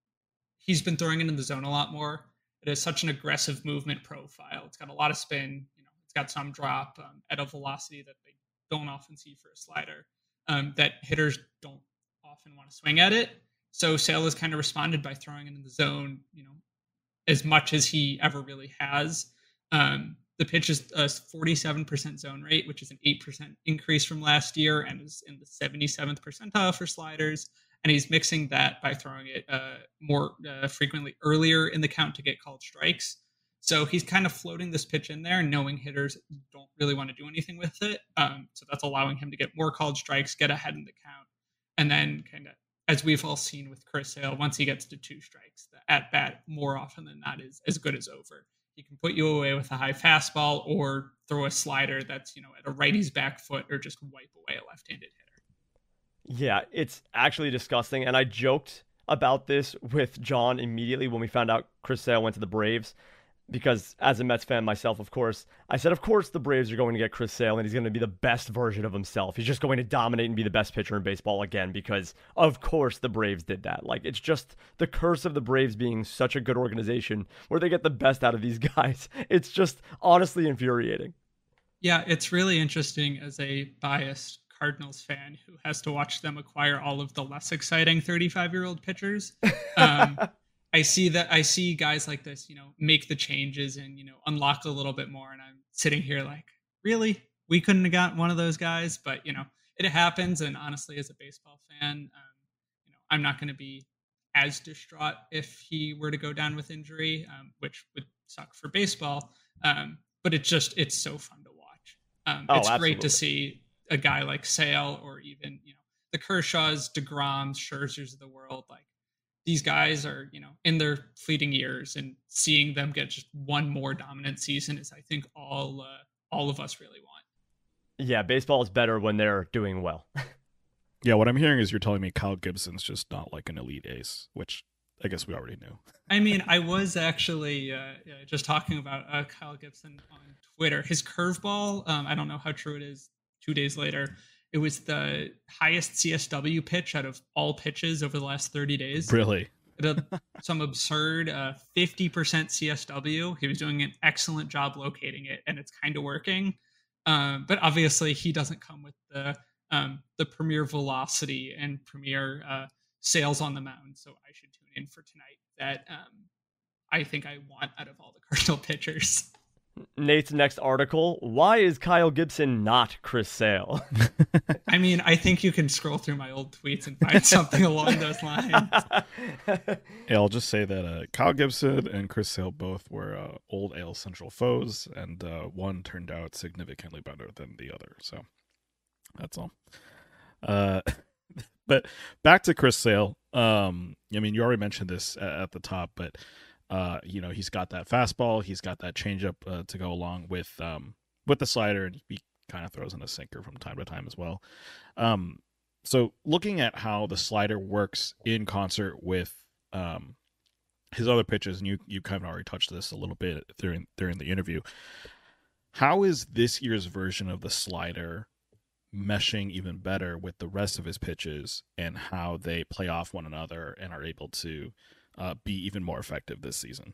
he's been throwing it in the zone a lot more. It has such an aggressive movement profile. It's got a lot of spin. You know, it's got some drop um, at a velocity that they don't often see for a slider, um, that hitters don't often want to swing at it. So Sale has kind of responded by throwing it in the zone, you know, as much as he ever really has. Um, the pitch is a forty-seven percent zone rate, which is an eight percent increase from last year and is in the seventy-seventh percentile for sliders. And he's mixing that by throwing it uh, more uh, frequently earlier in the count to get called strikes. So he's kind of floating this pitch in there, knowing hitters don't really want to do anything with it. Um, so that's allowing him to get more called strikes, get ahead in the count. And then kind of, as we've all seen with Chris Sale, once he gets to two strikes, the at bat more often than not is as good as over. He can put you away with a high fastball or throw a slider that's, you know, at a righty's back foot or just wipe away a left-handed hitter. Yeah, it's actually disgusting. And I joked about this with John immediately when we found out Chris Sale went to the Braves. Because as a Mets fan myself, of course, I said, of course, the Braves are going to get Chris Sale, and he's going to be the best version of himself. He's just going to dominate and be the best pitcher in baseball again, because, of course, the Braves did that. Like, it's just the curse of the Braves being such a good organization where they get the best out of these guys. It's just honestly infuriating. Yeah, it's really interesting as a biased Cardinals fan who has to watch them acquire all of the less exciting thirty-five-year-old pitchers. Um I see that I see guys like this, you know, make the changes and, you know, unlock a little bit more. And I'm sitting here like, really? We couldn't have got one of those guys, but, you know, it happens. And honestly, as a baseball fan, um, you know, I'm not going to be as distraught if he were to go down with injury, um, which would suck for baseball. Um, but it's just it's so fun to watch. Um, Oh, it's absolutely. great to see a guy like Sale or even you know the Kershaws, DeGroms, Scherzers of the world. Like these guys are you know in their fleeting years, and seeing them get just one more dominant season is, I think, all uh, all of us really want. Yeah, baseball is better when they're doing well. Yeah, what I'm hearing is you're telling me Kyle Gibson's just not like an elite ace, which I guess we already knew. I mean, I was actually uh, yeah, just talking about uh, Kyle Gibson on Twitter. His curveball, um, I don't know how true it is. Two days later, it was the highest C S W pitch out of all pitches over the last thirty days. Really? It had some absurd uh, fifty percent C S W. He was doing an excellent job locating it, and it's kind of working. Um, but obviously, he doesn't come with the um, the premier velocity and premier uh, sales on the mound. So I should tune in for tonight. That um, I think I want out of all the Cardinal pitchers. Nate's next article: why is Kyle Gibson not Chris Sale? I mean, I think you can scroll through my old tweets and find something along those lines. Yeah, I'll just say that uh, Kyle Gibson and Chris Sale both were uh, old A L Central foes, and uh, one turned out significantly better than the other. So that's all. Uh, but back to Chris Sale. Um, I mean, you already mentioned this at, at the top, but uh, you know, he's got that fastball, he's got that changeup uh, to go along with um, with the slider, and he kind of throws in a sinker from time to time as well. Um, so looking at how the slider works in concert with um, his other pitches, and you you kind of already touched this a little bit during during the interview. How is this year's version of the slider meshing even better with the rest of his pitches, and how they play off one another and are able to uh, be even more effective this season?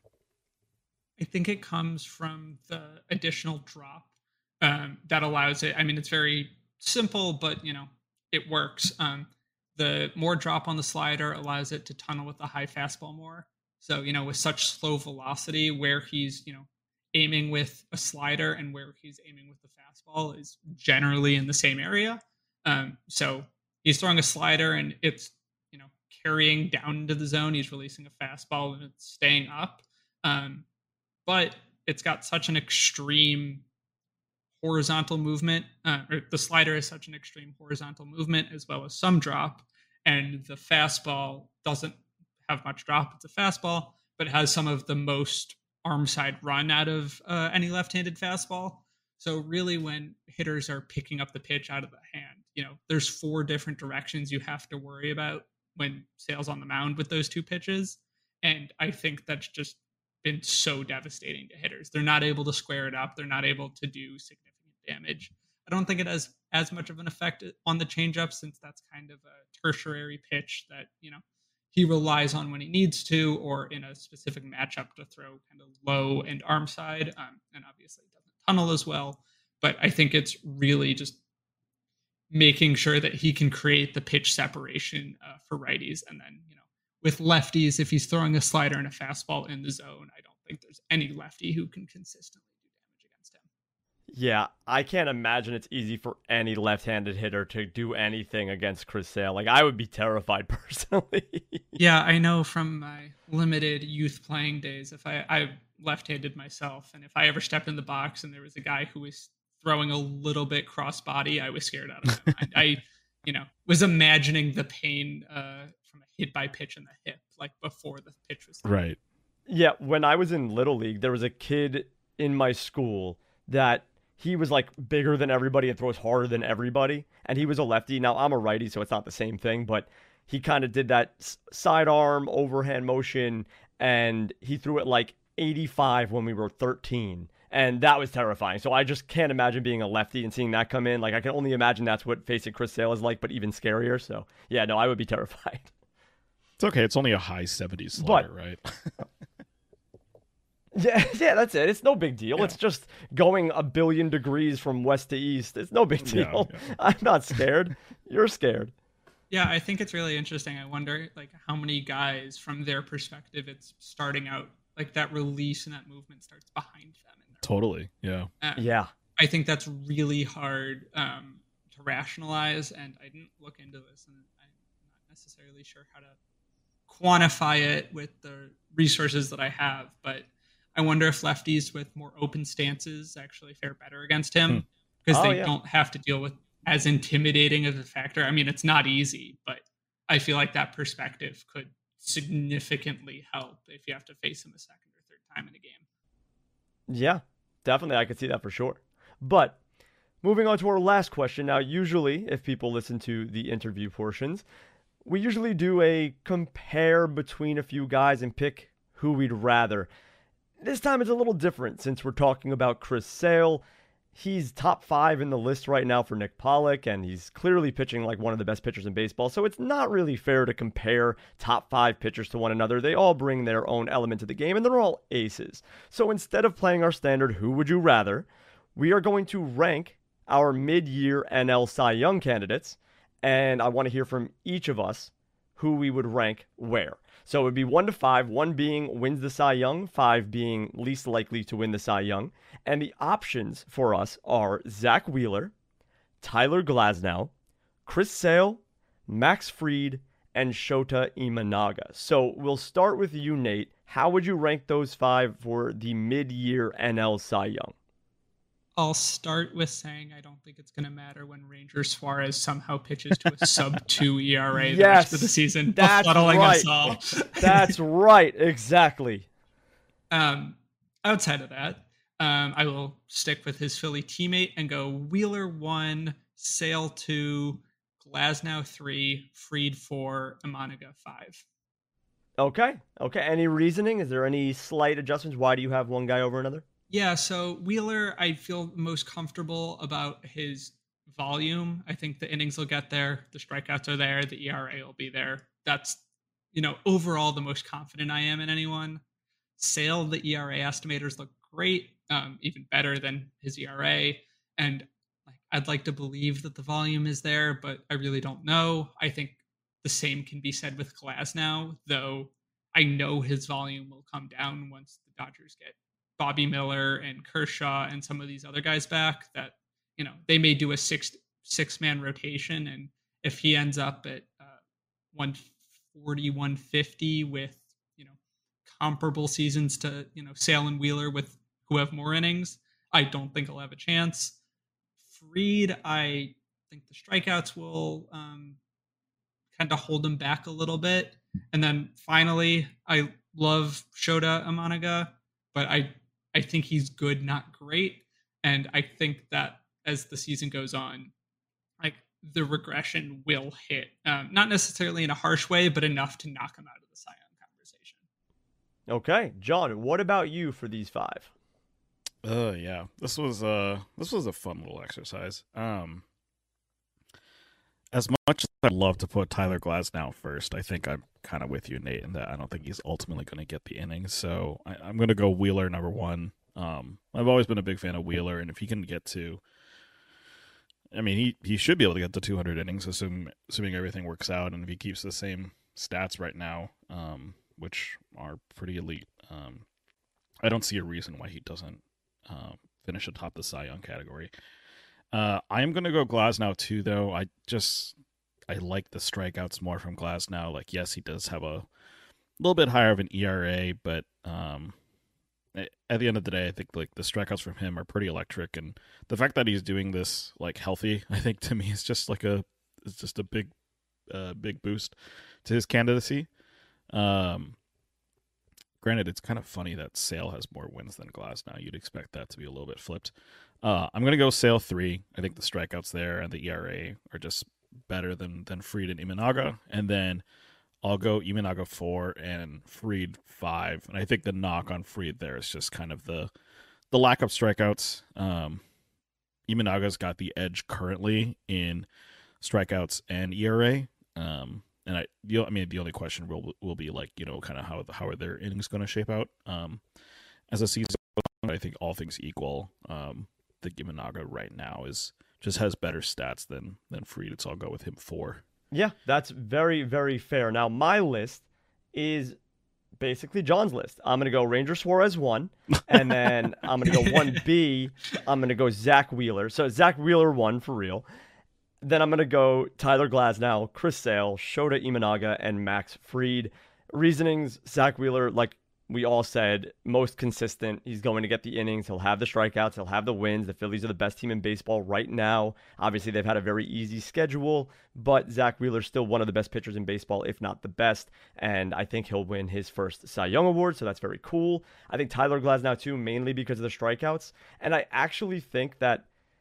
I think it comes from the additional drop um, that allows it. I mean, it's very simple, but you know, it works. Um, the more drop on the slider allows it to tunnel with the high fastball more. So, you know, with such slow velocity, where he's, you know, aiming with a slider and where he's aiming with the fastball is generally in the same area. Um, so he's throwing a slider and it's, you know, carrying down into the zone. He's releasing a fastball and it's staying up. Um, but it's got such an extreme horizontal movement. Uh, or the slider is such an extreme horizontal movement as well as some drop. And the fastball doesn't have much drop. It's a fastball, but has some of the most arm side run out of uh, any left-handed fastball. So really when hitters are picking up the pitch out of the hand, you know, there's four different directions you have to worry about when Sale's on the mound with those two pitches. And I think that's just been so devastating to hitters. They're not able to square it up. They're not able to do significant damage. I don't think it has as much of an effect on the changeup, since that's kind of a tertiary pitch that, you know, he relies on when he needs to, or in a specific matchup to throw kind of low and arm side. Um, and obviously it doesn't tunnel as well. But I think it's really just making sure that he can create the pitch separation uh, for righties. And then, you know, with lefties, if he's throwing a slider and a fastball in the zone, I don't think there's any lefty who can consistently do damage against him. Yeah, I can't imagine it's easy for any left-handed hitter to do anything against Chris Sale. Like, I would be terrified personally. Yeah, I know from my limited youth playing days, if I, I left-handed myself, and if I ever stepped in the box and there was a guy who was throwing a little bit cross-body, I was scared out of my mind. I, you know, was imagining the pain uh, from a hit by pitch in the hip, like before the pitch was thrown. Right. Yeah, when I was in Little League, there was a kid in my school that he was like bigger than everybody and throws harder than everybody. And he was a lefty. Now I'm a righty, so it's not the same thing, but he kind of did that s- sidearm overhand motion, and he threw it like eighty-five when we were thirteen. And that was terrifying. So I just can't imagine being a lefty and seeing that come in. Like, I can only imagine that's what facing Chris Sale is like, but even scarier. So yeah, no, I would be terrified. It's okay. It's only a high seventies slider, But- right? Yeah, yeah, that's it. It's no big deal. Yeah. It's just going a billion degrees from west to east. It's no big Yeah, deal. yeah. I'm not scared. You're scared. Yeah, I think it's really interesting. I wonder, like, how many guys, from their perspective, it's starting out, like, that release and that movement starts behind them. In their Totally. Yeah. Uh, Yeah. I think that's really hard um, to rationalize, and I didn't look into this, and I'm not necessarily sure how to quantify it with the resources that I have, but I wonder if lefties with more open stances actually fare better against him because Hmm. Oh, they yeah. don't have to deal with as intimidating of a factor. I mean, it's not easy, but I feel like that perspective could significantly help if you have to face him a second or third time in a game. Yeah, definitely. I could see that for sure. But moving on to our last question. Now, usually, if people listen to the interview portions, we usually do a compare between a few guys and pick who we'd rather. This time it's a little different since we're talking about Chris Sale. He's top five in the list right now for Nick Pollock, and he's clearly pitching like one of the best pitchers in baseball. So it's not really fair to compare top five pitchers to one another. They all bring their own element to the game, and they're all aces. So instead of playing our standard who would you rather, we are going to rank our mid-year N L Cy Young candidates, and I want to hear from each of us who we would rank where. So it would be one to five, one being wins the Cy Young, five being least likely to win the Cy Young. And the options for us are Zack Wheeler, Tyler Glasnow, Chris Sale, Max Fried, and Shota Imanaga. So we'll start with you, Nate. How would you rank those five for the mid-year N L Cy Young? I'll start with saying I don't think it's going to matter when Ranger Suarez somehow pitches to a sub two E R A the Yes, rest of the season, that's befuddling right. us all. That's right, exactly. Um, outside of that, um, I will stick with his Philly teammate and go Wheeler one, Sale two, Glasnow three, Fried four, Imanaga five. Okay, okay. Any reasoning? Is there any slight adjustments? Why do you have one guy over another? Yeah, so Wheeler, I feel most comfortable about his volume. I think the innings will get there, the strikeouts are there, the E R A will be there. That's, you know, overall the most confident I am in anyone. Sale, the E R A estimators look great, um, even better than his E R A. And like, I'd like to believe that the volume is there, but I really don't know. I think the same can be said with Glasnow, though I know his volume will come down once the Dodgers get Bobby Miller and Kershaw and some of these other guys back. That, you know, they may do a six six man rotation, and if he ends up at uh, one forty, one fifty with, you know, comparable seasons to, you know, Sale and Wheeler with who have more innings, I don't think he'll have a chance. Fried, I think the strikeouts will um, kind of hold him back a little bit. And then finally, I love Shota Imanaga, but I I think he's good, not great. And I think that as the season goes on, like the regression will hit. Um, not necessarily in a harsh way, but enough to knock him out of the Cy Young conversation. Okay, John, what about you for these five? Uh yeah. This was uh this was a fun little exercise. Um As much as I'd love to put Tyler Glasnow first, I think I'm kind of with you, Nate, in that I don't think he's ultimately going to get the innings. So I, I'm going to go Wheeler number one. Um, I've always been a big fan of Wheeler, and if he can get to, I mean, he, he should be able to get to two hundred innings, assuming assuming everything works out, and if he keeps the same stats right now, um, which are pretty elite, um, I don't see a reason why he doesn't uh, finish atop the Cy Young category. Uh, I am going to go Glasnow too, though. I just I like the strikeouts more from Glasnow. Like, yes, he does have a little bit higher of an E R A, but um, at the end of the day, I think like the strikeouts from him are pretty electric, and the fact that he's doing this like healthy, I think to me is just like a is just a big uh, big boost to his candidacy. Um, granted, it's kind of funny that Sale has more wins than Glasnow. You'd expect that to be a little bit flipped. Uh, I'm gonna go Sale three. I think the strikeouts there and the E R A are just better than than Fried and Imanaga, and then I'll go Imanaga four and Fried five. And I think the knock on Fried there is just kind of the the lack of strikeouts. Um, Imanaga's got the edge currently in strikeouts and E R A. Um, and I, you know, I mean, the only question will will be like, you know, kind of how how are their innings going to shape out um, as a season. I think all things equal, um, the Imanaga right now is just has better stats than than Fried. So I'll go with him four. Yeah, that's very, very fair. Now, my list is basically John's list. I'm going to go Ranger Suarez one, and then I'm going to go one B. I'm going to go Zack Wheeler. So Zack Wheeler one for real. Then I'm going to go Tyler Glasnow, Chris Sale, Shota Imanaga, and Max Fried. Reasonings, Zack Wheeler, like we all said most consistent. He's going to get the innings. He'll have the strikeouts. He'll have the wins. The Phillies are the best team in baseball right now. Obviously, they've had a very easy schedule, but Zach Wheeler's still one of the best pitchers in baseball, if not the best. And I think he'll win his first Cy Young Award, so that's very cool. I think Tyler Glasnow, too, mainly because of the strikeouts. And I actually think that,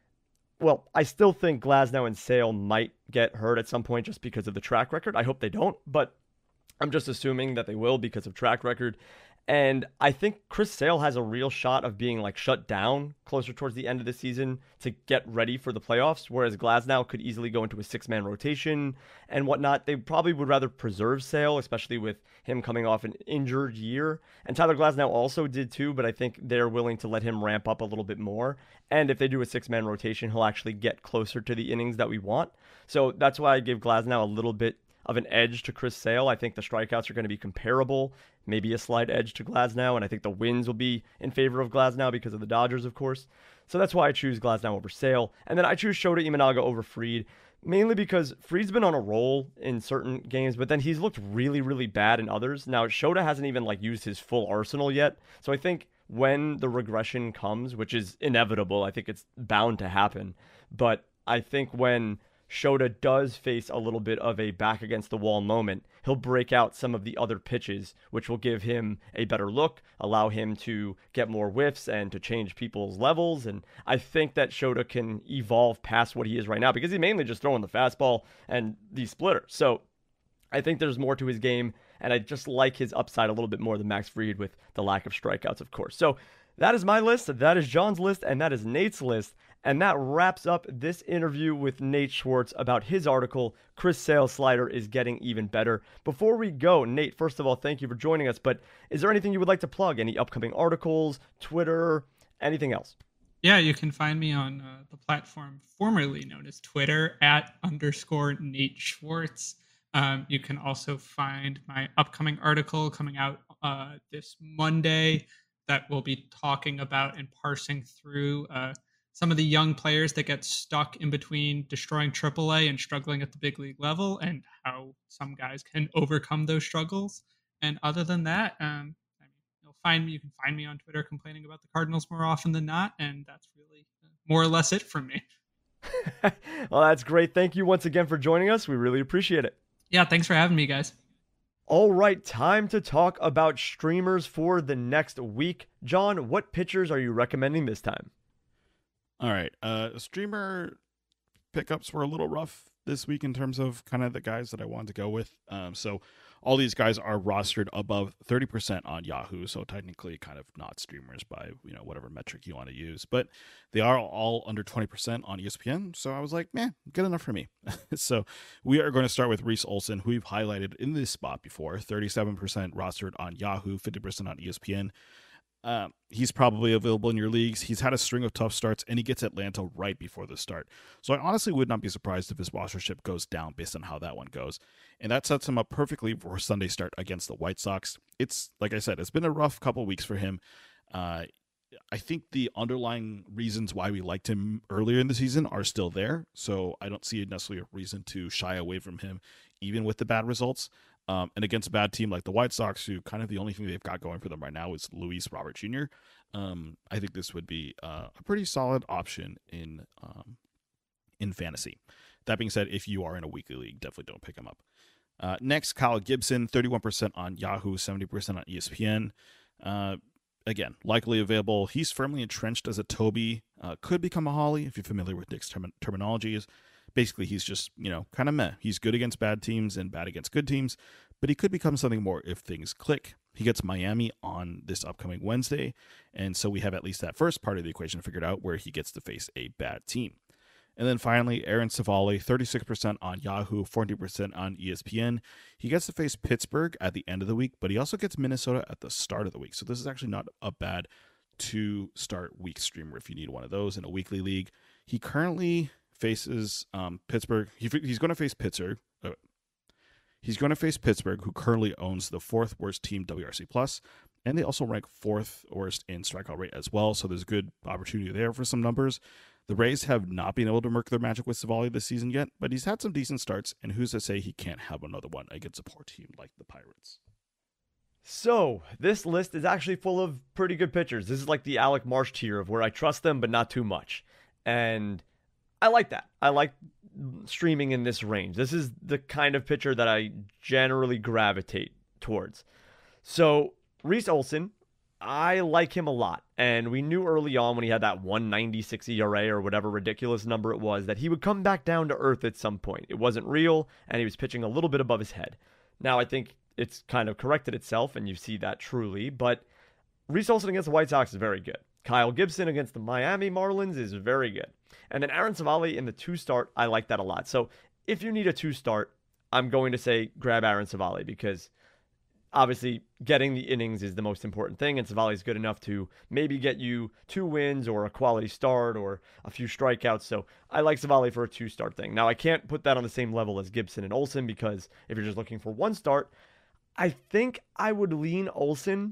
well, I still think Glasnow and Sale might get hurt at some point just because of the track record. I hope they don't, but I'm just assuming that they will because of track record. And I think Chris Sale has a real shot of being like shut down closer towards the end of the season to get ready for the playoffs, whereas Glasnow could easily go into a six-man rotation and whatnot. They probably would rather preserve Sale, especially with him coming off an injured year. And Tyler Glasnow also did too, but I think they're willing to let him ramp up a little bit more. And if they do a six-man rotation, he'll actually get closer to the innings that we want. So that's why I give Glasnow a little bit of an edge to Chris Sale. I think the strikeouts are going to be comparable, maybe a slight edge to Glasnow, and I think the wins will be in favor of Glasnow because of the Dodgers, of course. So that's why I choose Glasnow over Sale. And then I choose Shota Imanaga over Fried, mainly because Fried's been on a roll in certain games, but then he's looked really, really bad in others. Now, Shota hasn't even like used his full arsenal yet, so I think when the regression comes, which is inevitable, I think it's bound to happen, but I think when Shota does face a little bit of a back against the wall moment, he'll break out some of the other pitches, which will give him a better look, allow him to get more whiffs and to change people's levels. And I think that Shota can evolve past what he is right now because he's mainly just throwing the fastball and the splitter. So I think there's more to his game, and I just like his upside a little bit more than Max Fried with the lack of strikeouts, of course. So that is my list, that is John's list, and that is Nate's list. And that wraps up this interview with Nate Schwartz about his article, Chris Sale's Slider is Getting Even Better. Before we go, Nate, first of all, thank you for joining us, but is there anything you would like to plug? Any upcoming articles, Twitter, anything else? Yeah, you can find me on uh, the platform formerly known as Twitter, at underscore Nate Schwartz. Um, you can also find my upcoming article coming out uh, this Monday that will be talking about and parsing through uh, some of the young players that get stuck in between destroying triple A and struggling at the big league level, and how some guys can overcome those struggles. And other than that, um, I mean, you'll find me. You can find me on Twitter complaining about the Cardinals more often than not, and that's really more or less it from me. Well, that's great. Thank you once again for joining us. We really appreciate it. Yeah, thanks for having me, guys. All right, time to talk about streamers for the next week. John, what pitchers are you recommending this time? All right. Uh, streamer pickups were a little rough this week in terms of kind of the guys that I wanted to go with. Um, so all these guys are rostered above thirty percent on Yahoo. So technically kind of not streamers by, you know, whatever metric you want to use, but they are all under twenty percent on E S P N. So I was like, man, good enough for me. So we are going to start with Reese Olson, who we've highlighted in this spot before, thirty-seven percent rostered on Yahoo, fifty percent on E S P N. Uh, he's probably available in your leagues. He's had a string of tough starts, and he gets Atlanta right before the start. So I honestly would not be surprised if his rostership goes down based on how that one goes. And that sets him up perfectly for a Sunday start against the White Sox. It's, like I said, it's been a rough couple weeks for him. Uh, I think the underlying reasons why we liked him earlier in the season are still there. So I don't see necessarily a reason to shy away from him, even with the bad results. Um, and against a bad team like the White Sox, who kind of the only thing they've got going for them right now is Luis Robert Junior Um, I think this would be uh, a pretty solid option in um, in fantasy. That being said, if you are in a weekly league, definitely don't pick him up. Uh, next, Kyle Gibson, thirty-one percent on Yahoo, seventy percent on E S P N. Uh, again, likely available. He's firmly entrenched as a Toby. Uh, could become a Holly if you're familiar with Nick's term- terminologies. Basically, he's just, you know, kind of meh. He's good against bad teams and bad against good teams, but he could become something more if things click. He gets Miami on this upcoming Wednesday, and so we have at least that first part of the equation figured out where he gets to face a bad team. And then finally, Aaron Savali, thirty-six percent on Yahoo, forty percent on E S P N. He gets to face Pittsburgh at the end of the week, but he also gets Minnesota at the start of the week. So this is actually not a bad two-start week streamer if you need one of those in a weekly league. He currently faces um, Pittsburgh. He, he's going to face Pittsburgh. Uh, he's going to face Pittsburgh, who currently owns the fourth worst team W R C plus, and they also rank fourth worst in strikeout rate as well. So there's good opportunity there for some numbers. The Rays have not been able to work their magic with Savali this season yet, but he's had some decent starts, and who's to say he can't have another one against a poor team like the Pirates? So, this list is actually full of pretty good pitchers. This is like the Alec Marsh tier of where I trust them, but not too much. And I like that. I like streaming in this range. This is the kind of pitcher that I generally gravitate towards. So, Reese Olson, I like him a lot. And we knew early on when he had that one ninety-six E R A or whatever ridiculous number it was that he would come back down to earth at some point. It wasn't real, and he was pitching a little bit above his head. Now, I think it's kind of corrected itself, and you see that truly, but Reese Olson against the White Sox is very good. Kyle Gibson against the Miami Marlins is very good. And then Aaron Savali in the two-start, I like that a lot. So if you need a two-start, I'm going to say grab Aaron Savali because obviously getting the innings is the most important thing, and Savali is good enough to maybe get you two wins or a quality start or a few strikeouts. So I like Savali for a two-start thing. Now, I can't put that on the same level as Gibson and Olson because if you're just looking for one start, I think I would lean Olson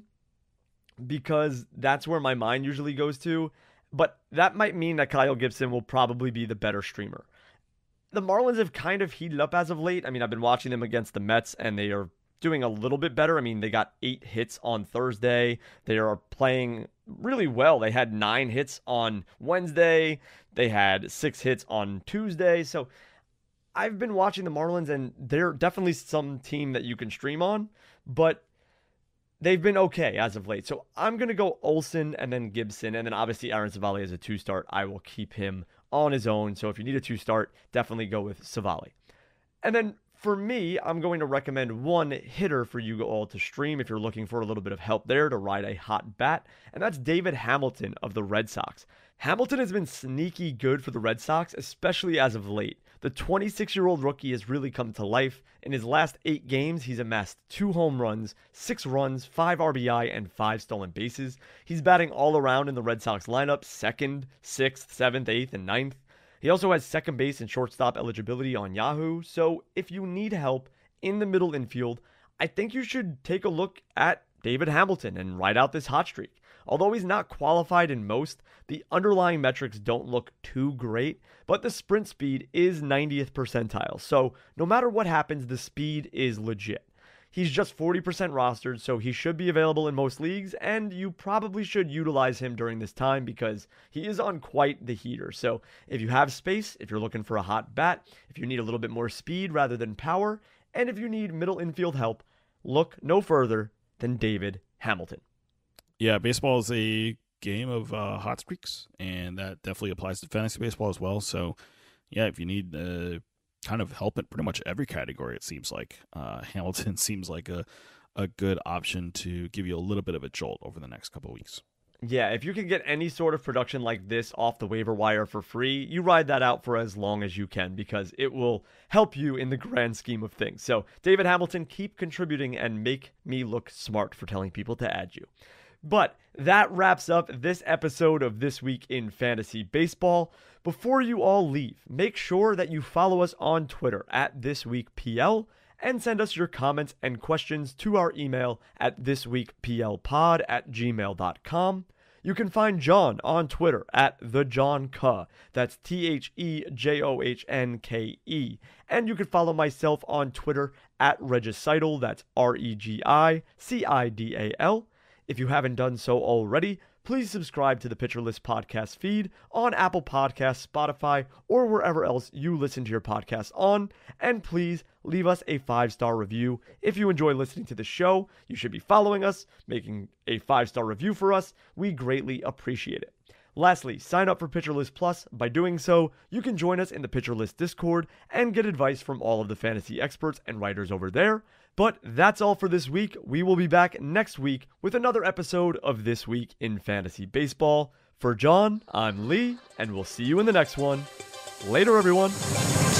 because that's where my mind usually goes to, but that might mean that Kyle Gibson will probably be the better streamer. The Marlins have kind of heated up as of late. I mean, I've been watching them against the Mets, and they are doing a little bit better. I mean, they got eight hits on Thursday. They are playing really well. They had nine hits on Wednesday. They had six hits on Tuesday. So I've been watching the Marlins, and they're definitely some team that you can stream on, but they've been okay as of late. So I'm going to go Olson and then Gibson, and then obviously Aaron Savali as a two-start. I will keep him on his own. So if you need a two-start, definitely go with Savali. And then for me, I'm going to recommend one hitter for you all to stream if you're looking for a little bit of help there to ride a hot bat, and that's David Hamilton of the Red Sox. Hamilton has been sneaky good for the Red Sox, especially as of late. The twenty-six-year-old rookie has really come to life. In his last eight games, he's amassed two home runs, six runs, five R B I, and five stolen bases. He's batting all around in the Red Sox lineup, second, sixth, seventh, eighth, and ninth. He also has second base and shortstop eligibility on Yahoo, so if you need help in the middle infield, I think you should take a look at David Hamilton and ride out this hot streak. Although he's not qualified in most, the underlying metrics don't look too great, but the sprint speed is ninetieth percentile, so no matter what happens, the speed is legit. He's just forty percent rostered, so he should be available in most leagues, and you probably should utilize him during this time because he is on quite the heater. So if you have space, if you're looking for a hot bat, if you need a little bit more speed rather than power, and if you need middle infield help, look no further than David Hamilton. Yeah, baseball is a game of uh, hot streaks, and that definitely applies to fantasy baseball as well. So, yeah, if you need uh, kind of help in pretty much every category, it seems like uh, Hamilton seems like a, a good option to give you a little bit of a jolt over the next couple of weeks. Yeah, if you can get any sort of production like this off the waiver wire for free, you ride that out for as long as you can because it will help you in the grand scheme of things. So, David Hamilton, keep contributing and make me look smart for telling people to add you. But that wraps up this episode of This Week in Fantasy Baseball. Before you all leave, make sure that you follow us on Twitter at ThisWeekPL and send us your comments and questions to our email at thisweekplpod at gmail dot com. You can find John on Twitter at TheJohnK. That's T H E J O H N K E. And you can follow myself on Twitter at Regicidal. That's R E G I C I D A L. If you haven't done so already, please subscribe to the Pitcher List podcast feed on Apple Podcasts, Spotify, or wherever else you listen to your podcasts on. And please leave us a five-star review. If you enjoy listening to the show, you should be following us, making a five-star review for us. We greatly appreciate it. Lastly, sign up for Pitcher List Plus. By doing so, you can join us in the Pitcher List Discord and get advice from all of the fantasy experts and writers over there. But that's all for this week. We will be back next week with another episode of This Week in Fantasy Baseball. For John, I'm Lee, and we'll see you in the next one. Later, everyone.